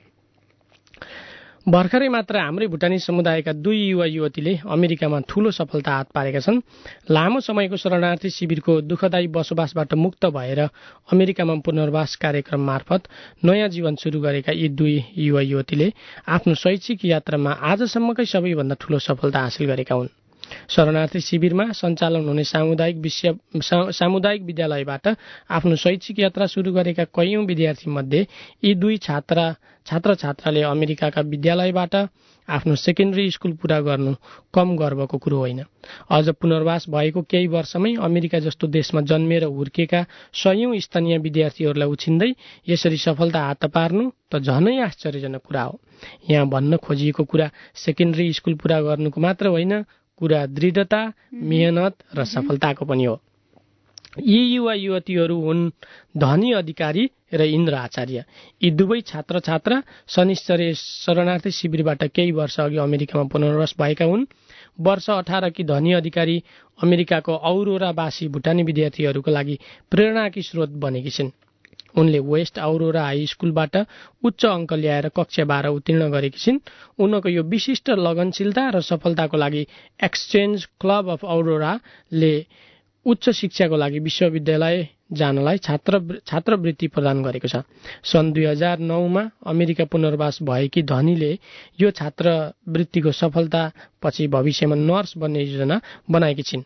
भर्खरै मात्र हाम्रै भुटानी समुदायका 2 युवा युवतीले अमेरिकामा ठूलो सफलता हात पारेका छन्। लामो समयको शरणार्थी शिविरको दुःखदायी बसोबासबाट मुक्त भएर अमेरिकामा पुनर्वास कार्यक्रम मार्फत नयाँ जीवन सुरु गरेका यी 2 युवा युवतीले आफ्नो शैक्षिक यात्रामा आजसम्मकै सबैभन्दा ठूलो सफलता हासिल गरेका हुन्। शरणार्थी शिविरमा सञ्चालन हुने सामुदायिक विद्यालयबाट आफ्नो शैक्षिक यात्रा सुरु गरेका कैयौं विद्यार्थी मध्ये यी 2 छात्र-छात्राले अमेरिकाका विद्यालयबाट आफ्नो सेकेन्डरी स्कुल पूरा गर्नु कम गर्वको कुरो होइन। अझ पुनर्वास भएको केही वर्षमै अमेरिका जस्तो देशमा जन्मेर हुर्केका सयौं स्थानीय विद्यार्थीहरूलाई उछिन्दै यसरी सफलता हात पार्नु त झनै आश्चर्यजनक कुरा हो। यहाँ भन्न खोजिएको कुरा सेकेन्डरी स्कुल पूरा गर्नुको मात्र होइन, कुरा दृढता, मेहनत र सफलताको पनि हो। यी युवा युवतीहरू हुन् धनी अधिकारी र इन्द्र आचार्य। यी 2 छात्र-छात्रा शनिश्चर्य शरणार्थी शिविरबाट केही वर्ष अघि अमेरिकामा पुनर्वास भएका हुन्। वर्ष 18 की धनी अधिकारी अमेरिकाको औरोरावासी भुटानी विद्यार्थीहरूको लागि प्रेरणाकी स्रोत बनेकी छिन्। उनले वेस्ट औरोरा हाई स्कुलबाट उच्च अङ्क ल्याएर कक्षा 12 उत्तीर्ण गरेकी छिन्। उनको यो विशिष्ट लगनशीलता र सफलताको लागि एक्सचेन्ज क्लब अफ औरोराले उच्च शिक्षाको लागि विश्वविद्यालय जानलाई छात्रवृत्ति प्रदान गरेको छ। सन् 2009 मा अमेरिका पुनर्वास भएकी धनीले यो छात्रवृत्तिको सफलतापछि भविष्यमा नर्स बन्ने योजना बनाएकी छिन्।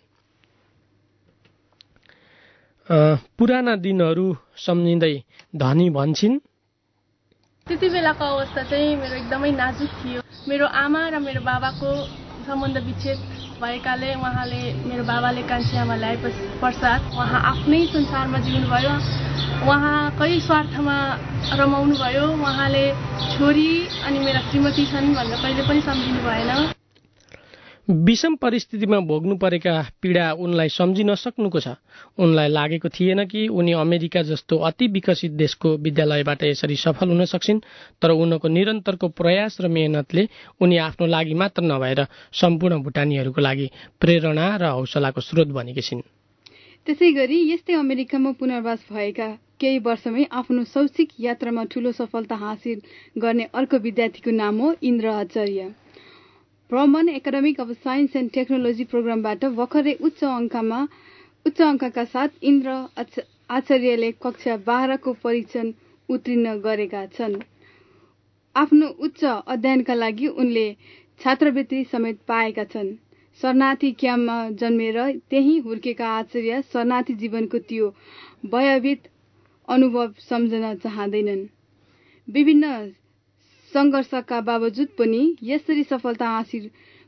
पुराना दिनहरू सम्झिँदै धनी भन्छिन्, त्यति बेलाको अवस्था चाहिँ मेरो एकदमै नाजुक थियो। मेरो आमा र मेरो बाबाको सम्बन्ध विच्छेद भएकाले उहाँले, मेरो बाबाले कान्छी आमा ल्याए पश्चात उहाँ आफ्नै संसारमा जिउनुभयो। उहाँकै स्वार्थमा रमाउनु भयो। उहाँले छोरी अनि मेरा श्रीमती छन् भनेर कहिले पनि सम्झिनु भएन। विषम परिस्थितिमा भोग्नु परेका पीडा उनलाई सम्झिन सक्नुको छ। उनलाई लागेको थिएन कि उनी अमेरिका जस्तो अति विकसित देशको विद्यालयबाट यसरी सफल हुन सक्छिन्। तर उनको निरन्तरको प्रयास र मेहनतले उनी आफ्नो लागि मात्र नभएर सम्पूर्ण भुटानीहरूको लागि प्रेरणा र हौसलाको स्रोत बनेकी छिन्। त्यसैगरी यस्तै अमेरिकामा पुनर्वास भएका केही वर्षमै आफ्नो शैक्षिक यात्रामा ठूलो सफलता हासिल गर्ने अर्को विद्यार्थीको नाम हो Indra Acharya. Brahman academic of science and technology प्रोग्रामबाट भर्खरै उच्च अङ्कका साथ इन्द्र आचार्यले कक्षा 12 को परीक्षण उत्तीर्ण गरेका छन्। आफ्नो उच्च अध्ययनका लागि उनले छात्रवृत्ति समेत पाएका छन्। शरणार्थी क्याम्पमा जन्मेर त्यही हुर्केका आचार्य शरणार्थी जीवनको त्यो भयभीत अनुभव सम्झन चाहँदैनन्। विभिन्न सङ्घर्षका बावजुद पनि यसरी सफलता हासिल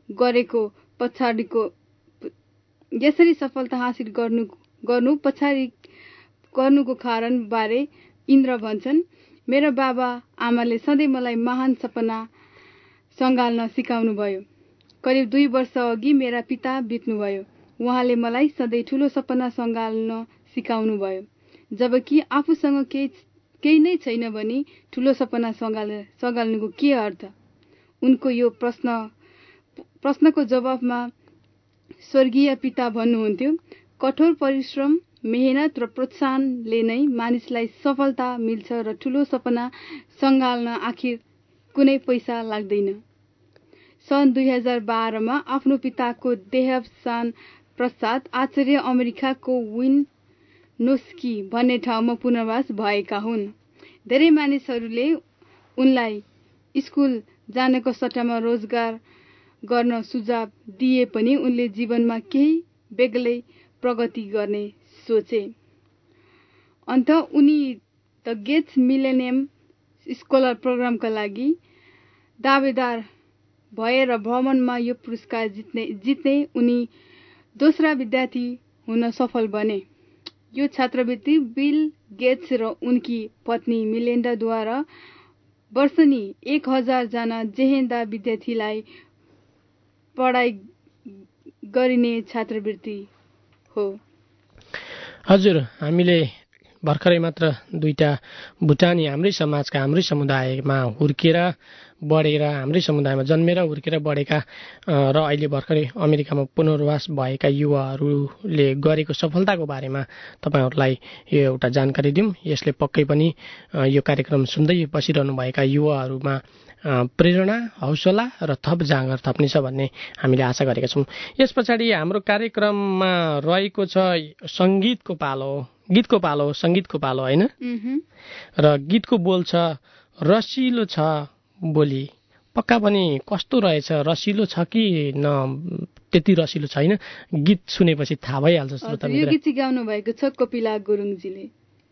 गर्नुको कारण बारे इन्द्र भन्छन्, मेरो बाबा आमाले सधैँ मलाई महान सपना सँगाल्न सिकाउनु भयो। करिब 2 वर्ष अघि मेरा पिता बित्नुभयो। उहाँले मलाई सधैँ ठूलो सपना सँगाल्न सिकाउनु भयो। जबकि आफूसँग केही नै छैन भने ठूलो सपना सँगाल्नुको के अर्थ? उनको यो प्रश्नको जवाफमा स्वर्गीय पिता भन्नुहुन्थ्यो, कठोर परिश्रम, मेहनत र प्रोत्साहनले नै मानिसलाई सफलता मिल्छ र ठूलो सपना सँगाल्न आखिर कुनै पैसा लाग्दैन। सन् 2012 मा आफ्नो पिताको देहावसान पश्चात आचार्य अमेरिकाको विनोस्की भन्ने ठाउँमा पुनर्वास भएका हुन्। धेरै मानिसहरूले उनलाई स्कुल जानको सट्टामा रोजगार गर्न सुझाव दिए पनि उनले जीवनमा केही बेग्लै प्रगति गर्ने सोचे। अन्त उनी द गेट्स मिलेनियम स्कलर प्रोग्रामका लागि दावेदार भए र भ्रमणमा यो पुरस्कार जित्ने उनी दोस्रा विद्यार्थी हुन सफल बने। यो छात्रवृत्ति बिल गेट्स र उनकी पत्नी मिलिन्डाद्वारा वर्षनी 1000 जना जेहेन्दा विद्यार्थीलाई पढाइ गरिने छात्रवृत्ति हो। हजुर, हामीले भर्खरै मात्र 2टा भुटानी हाम्रै समाजका हाम्रै समुदायमा हुर्केर बढेर हाम्रै समुदायमा जन्मेर हुर्केर बढेका र अहिले भर्खरै अमेरिकामा पुनर्वास भएका युवाहरूले गरेको सफलताको बारेमा तपाईहरुलाई यो एउटा जानकारी दिउँ। यसले पक्कै पनि यो कार्यक्रम सुन्दै बसिरहनुभएका युवाहरूमा प्रेरणा, हौसला र थप जाँगर थप्नेछ भन्ने हामीले आशा गरेका छौँ। यस पछाडि हाम्रो कार्यक्रममा रहेको छ संगीतको पालो, गीतको पालो, संगीतको पालो हैन? र गीतको बोल छ रसिलो छ बोली। पक्का पनि कस्तो रहेछ, रसिलो छ कि न त्यति रसिलो छैन, गीत सुनेपछि थाहा भइहाल्छ श्रोता मित्र। यो गीत चाहिँ गाउनु भएको छ कपिला गुरुङजीले।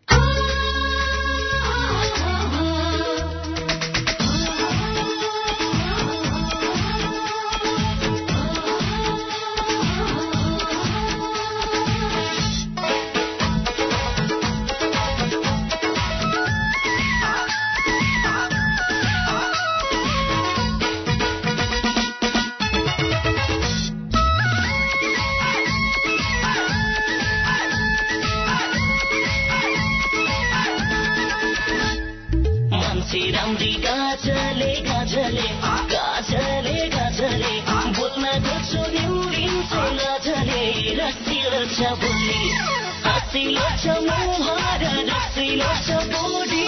राम्री गाजले गाजले गाजले गाजले बोल्न खोज्छु निउरिन्छ गाजले रसिलो छ बोली हसिलो छ मुहार रसिलो छ बोली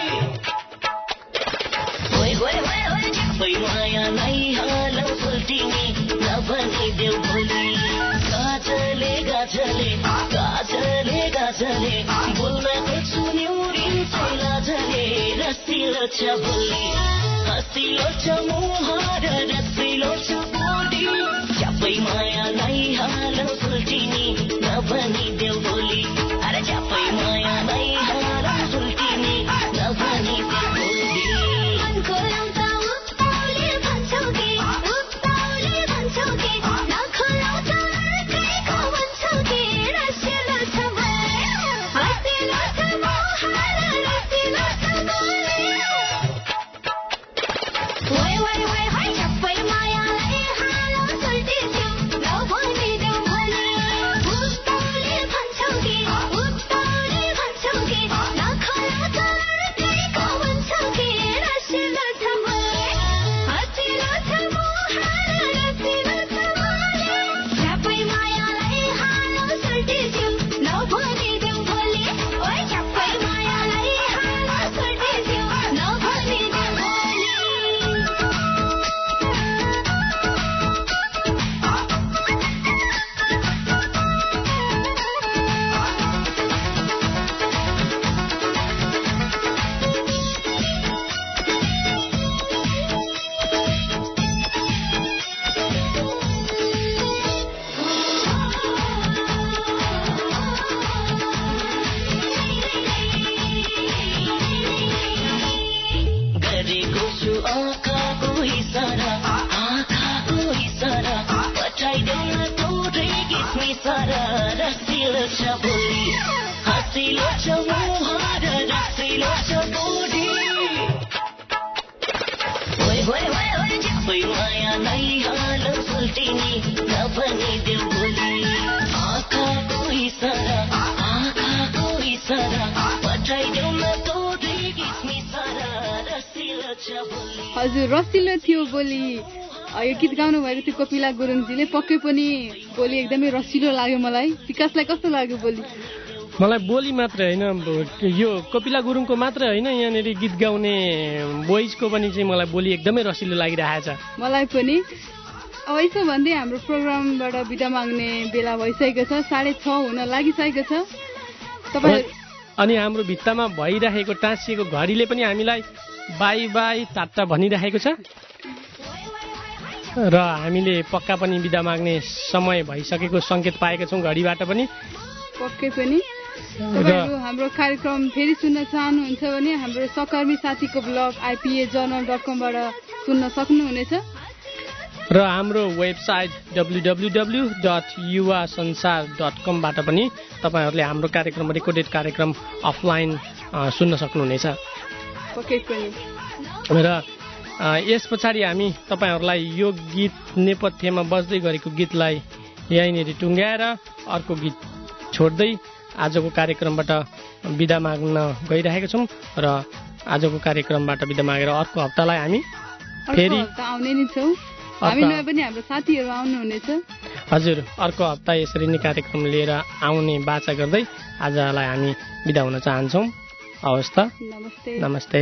ओइ ओइ ओइ ओइ सबै माया नै हालौ फुल्टिनी नभनिदेऊ भोलि गाजले गाजले गाजले गाजले बोल्न खोज्छु निउरिन्छ गाजले रसिलो छ बोली हसिलो छ मुहार रसिलो छ बोली सबै मायालाई हालौ फुल्टिनी नभनिदेऊ भोलि अरे सबै मायालाई हालौ फुल्टिनी नभनिदेऊ भोलि मनको एउटा उत्ताउले भन्छौ कि नखोलाउँछ अर्कैको भन्छौ कि रसिलो छ बोली हसिलो छ मुहार रसिलो छ बोली ओइ ओइ ओइ हाय सबै मायालाई हालौ फुल्टिन्थ्यो नभनिदेऊ भोलि उत्ताउले भन्छौ कि नखोलाउँछ अर्कैको भन्छौ कि रसिलो छ बोली हसिलो छ मुहार रसिलो छ बोली सबै मायालाई हालौ फुल्टिन्थ्यो नभनिदेऊ भोलि ओइ सबै मायालाई हालौ फुल्टिन्थ्यो नभनिदेऊ भोलि गरेको छु आँखाको इसारा पठाइदेऊ न थोरै किस्मी सारा रसिलो छ बोली हसिलो छ मुहार रसिलो छ बोली ओइ ओइ ओइ ओइ सबै मायालाई हालौ फुल्टिनी नभनिदेऊ भोलि आँखाको इसारा पठाइदेऊ न थोरै किस्मी सारा रसिलो छ बोली। हजुर, रसिलो थियो बोली यो गीत गाउनु भएको थियो कपिला गुरुङजीले। पक्कै पनि बोली एकदमै रसिलो लाग्यो मलाई। विकासलाई कस्तो लाग्यो बोली? मलाई बोली मात्र होइन, यो कपिला गुरुङको मात्र होइन, यहाँनिर गीत गाउने बोइजको पनि चाहिँ मलाई बोली एकदमै रसिलो लागिरहेछ। मलाई पनि। अब यसो भन्दै हाम्रो प्रोग्रामबाट बिदा माग्ने बेला भइसकेको छ, 6:30 हुन लागिसकेको छ। तपाईहरु अनि हाम्रो भित्तामा भइरहेको टाँसिएको घडीले पनि हामीलाई बाई बाई टाटा भनिरहेको छ र हामीले पक्का पनि बिदा माग्ने समय भइसकेको सङ्केत पाएका छौँ घडीबाट पनि। पक्कै पनि तपाईहरु हाम्रो कार्यक्रम फेरि सुन्न चाहनुहुन्छ भने हाम्रो सहकर्मी साथीको ब्लग ipajournal.com बाट सुन्न सक्नुहुनेछ र हाम्रो वेबसाइट www.yuvasansar.com बाट पनि तपाईहरुले हाम्रो कार्यक्रम रेकर्डेड कार्यक्रम अफलाइन सुन्न सक्नुहुनेछ। पक्कै पनि। र यस पछाडि हामी तपाईँहरूलाई यो गीत नेपथ्यमा बज्दै गरेको गीतलाई यहीँनिर टुङ्ग्याएर अर्को गीत छोड्दै आजको कार्यक्रमबाट बिदा माग्न गइरहेका छौँ र आजको कार्यक्रमबाट बिदा मागेर अर्को हप्तालाई हामी फेरि आउने नै छौँ। हामीलाई पनि हाम्रो साथीहरू आउनुहुनेछ। हजुर, अर्को हप्ता यसरी नै कार्यक्रम लिएर आउने बाचा गर्दै आजलाई हामी बिदा हुन चाहन्छौँ। हवस् त, नमस्ते।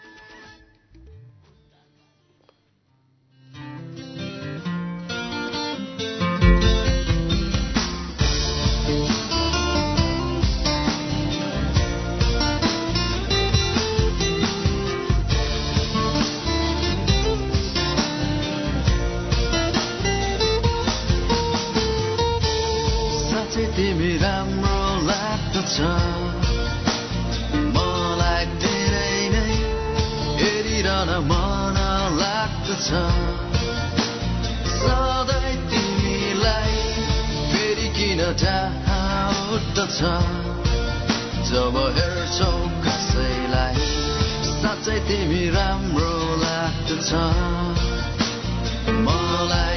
तिमी राम्रो लाग्दछ, मलाई धेरै नै हेरिरहन मन लाग्दछ। सधैँ तिमीलाई फेरि किन चाह उठ्दछ जब हेर्छौ कसैलाई। साँच्चै तिमी राम्रो लाग्दछ मलाई।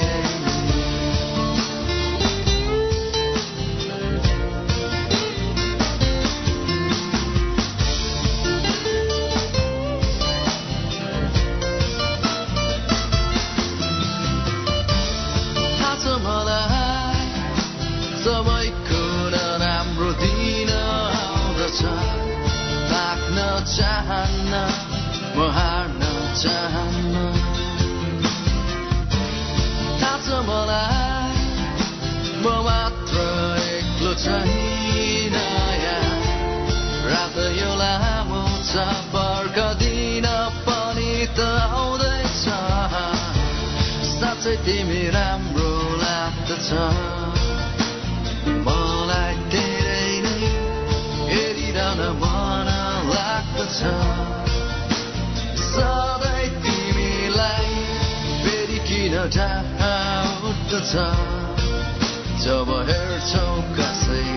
सबैको नराम्रो दिन आउँदछ, थाक्न चाहन्न म, हार्न चाहन्न। थाहा छ मलाई म मात्र एक्लो छैन यहाँ, रात यो लामो छ, पर्खदिन पनि त आउँदैछ। साँच्चै तिमी राम्रो लाग्दछ मलाई, धेरै नै हेरिरहन मन लाग्दछ। सधैँ तिमीलाई फेरि किन चाह उठ्दछ जब हेर्छौ कसै